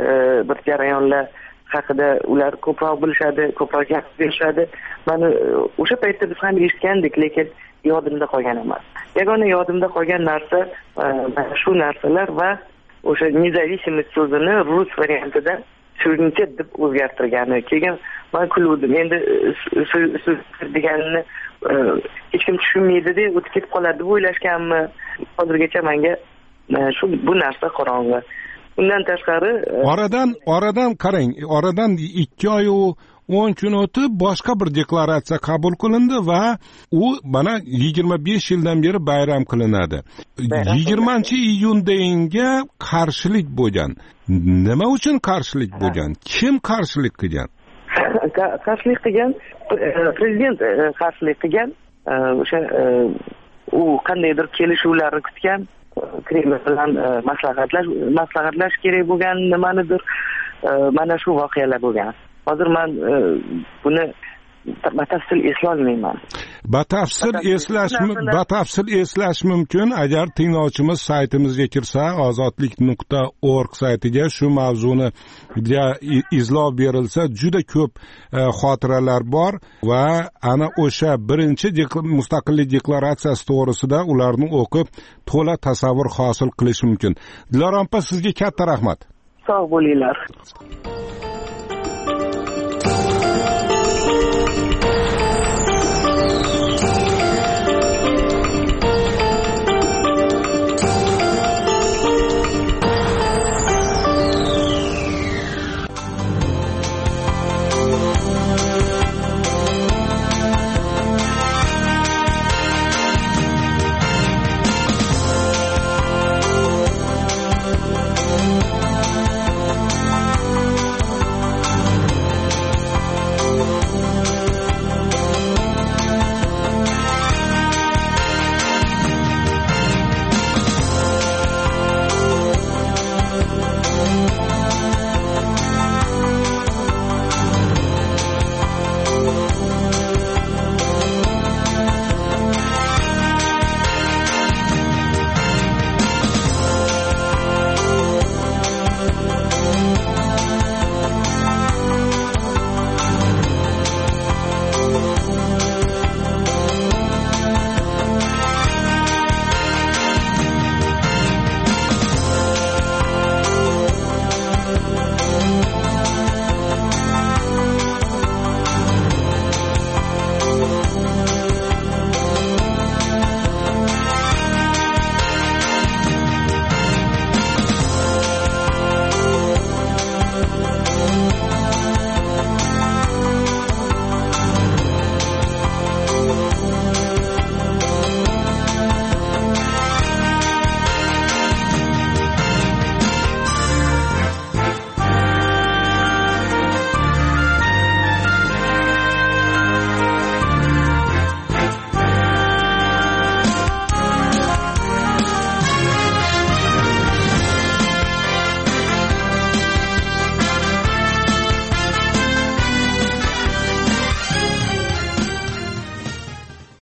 bir jarayonlar haqida ular ko'proq bilishadi, ko'proq gap berishadi. Mana o'sha paytda biz ham eshitgandik, lekin yodimda qolgan emas. Yagona yodimda qolgan narsa mana shu narsalar va o'sha "независимость" so'zini rus variantida suverenitet deb o'zgartirgani. Keyin men kuldim. Endi so'z deganini hech kim tushunmaydi-da, o'tib ketib qoladi deb o'ylashganmi? Hozirgacha menga shu bu narsa qorong'i. Bundan tashqari oradan qarang, oradan 2 oy 10 kun o'tib boshqa bir deklaratsiya qabul qilindi va u mana 25 yildan beri bayram qilinadi. 20-iyundagi qarshilik bo'lgan. Nima uchun qarshilik bo'lgan? Kim qarshilik qilgan? Qarshilik qilgan prezident qarshilik qilgan. O'sha u qandaydir kelishuvlarni kutgan. Kreml bilan maslahatlash kerak bo'lgan nimanidir, mana shu voqealar bo'lgan. Hozir men buni batafsil eslolmayman. Batafsil eslash mumkin agar tinglovchimiz saytimizga kirsa, ozodlik.org saytiga shu mavzuni izlov berilsa, juda ko'p xotiralar bor va ana o'sha birinchi mustaqillik deklaratsiyasi to'g'risida ularni o'qib to'la tasavvur hosil qilish mumkin. Dilorom opa, sizga katta rahmat. Sog' bo'linglar.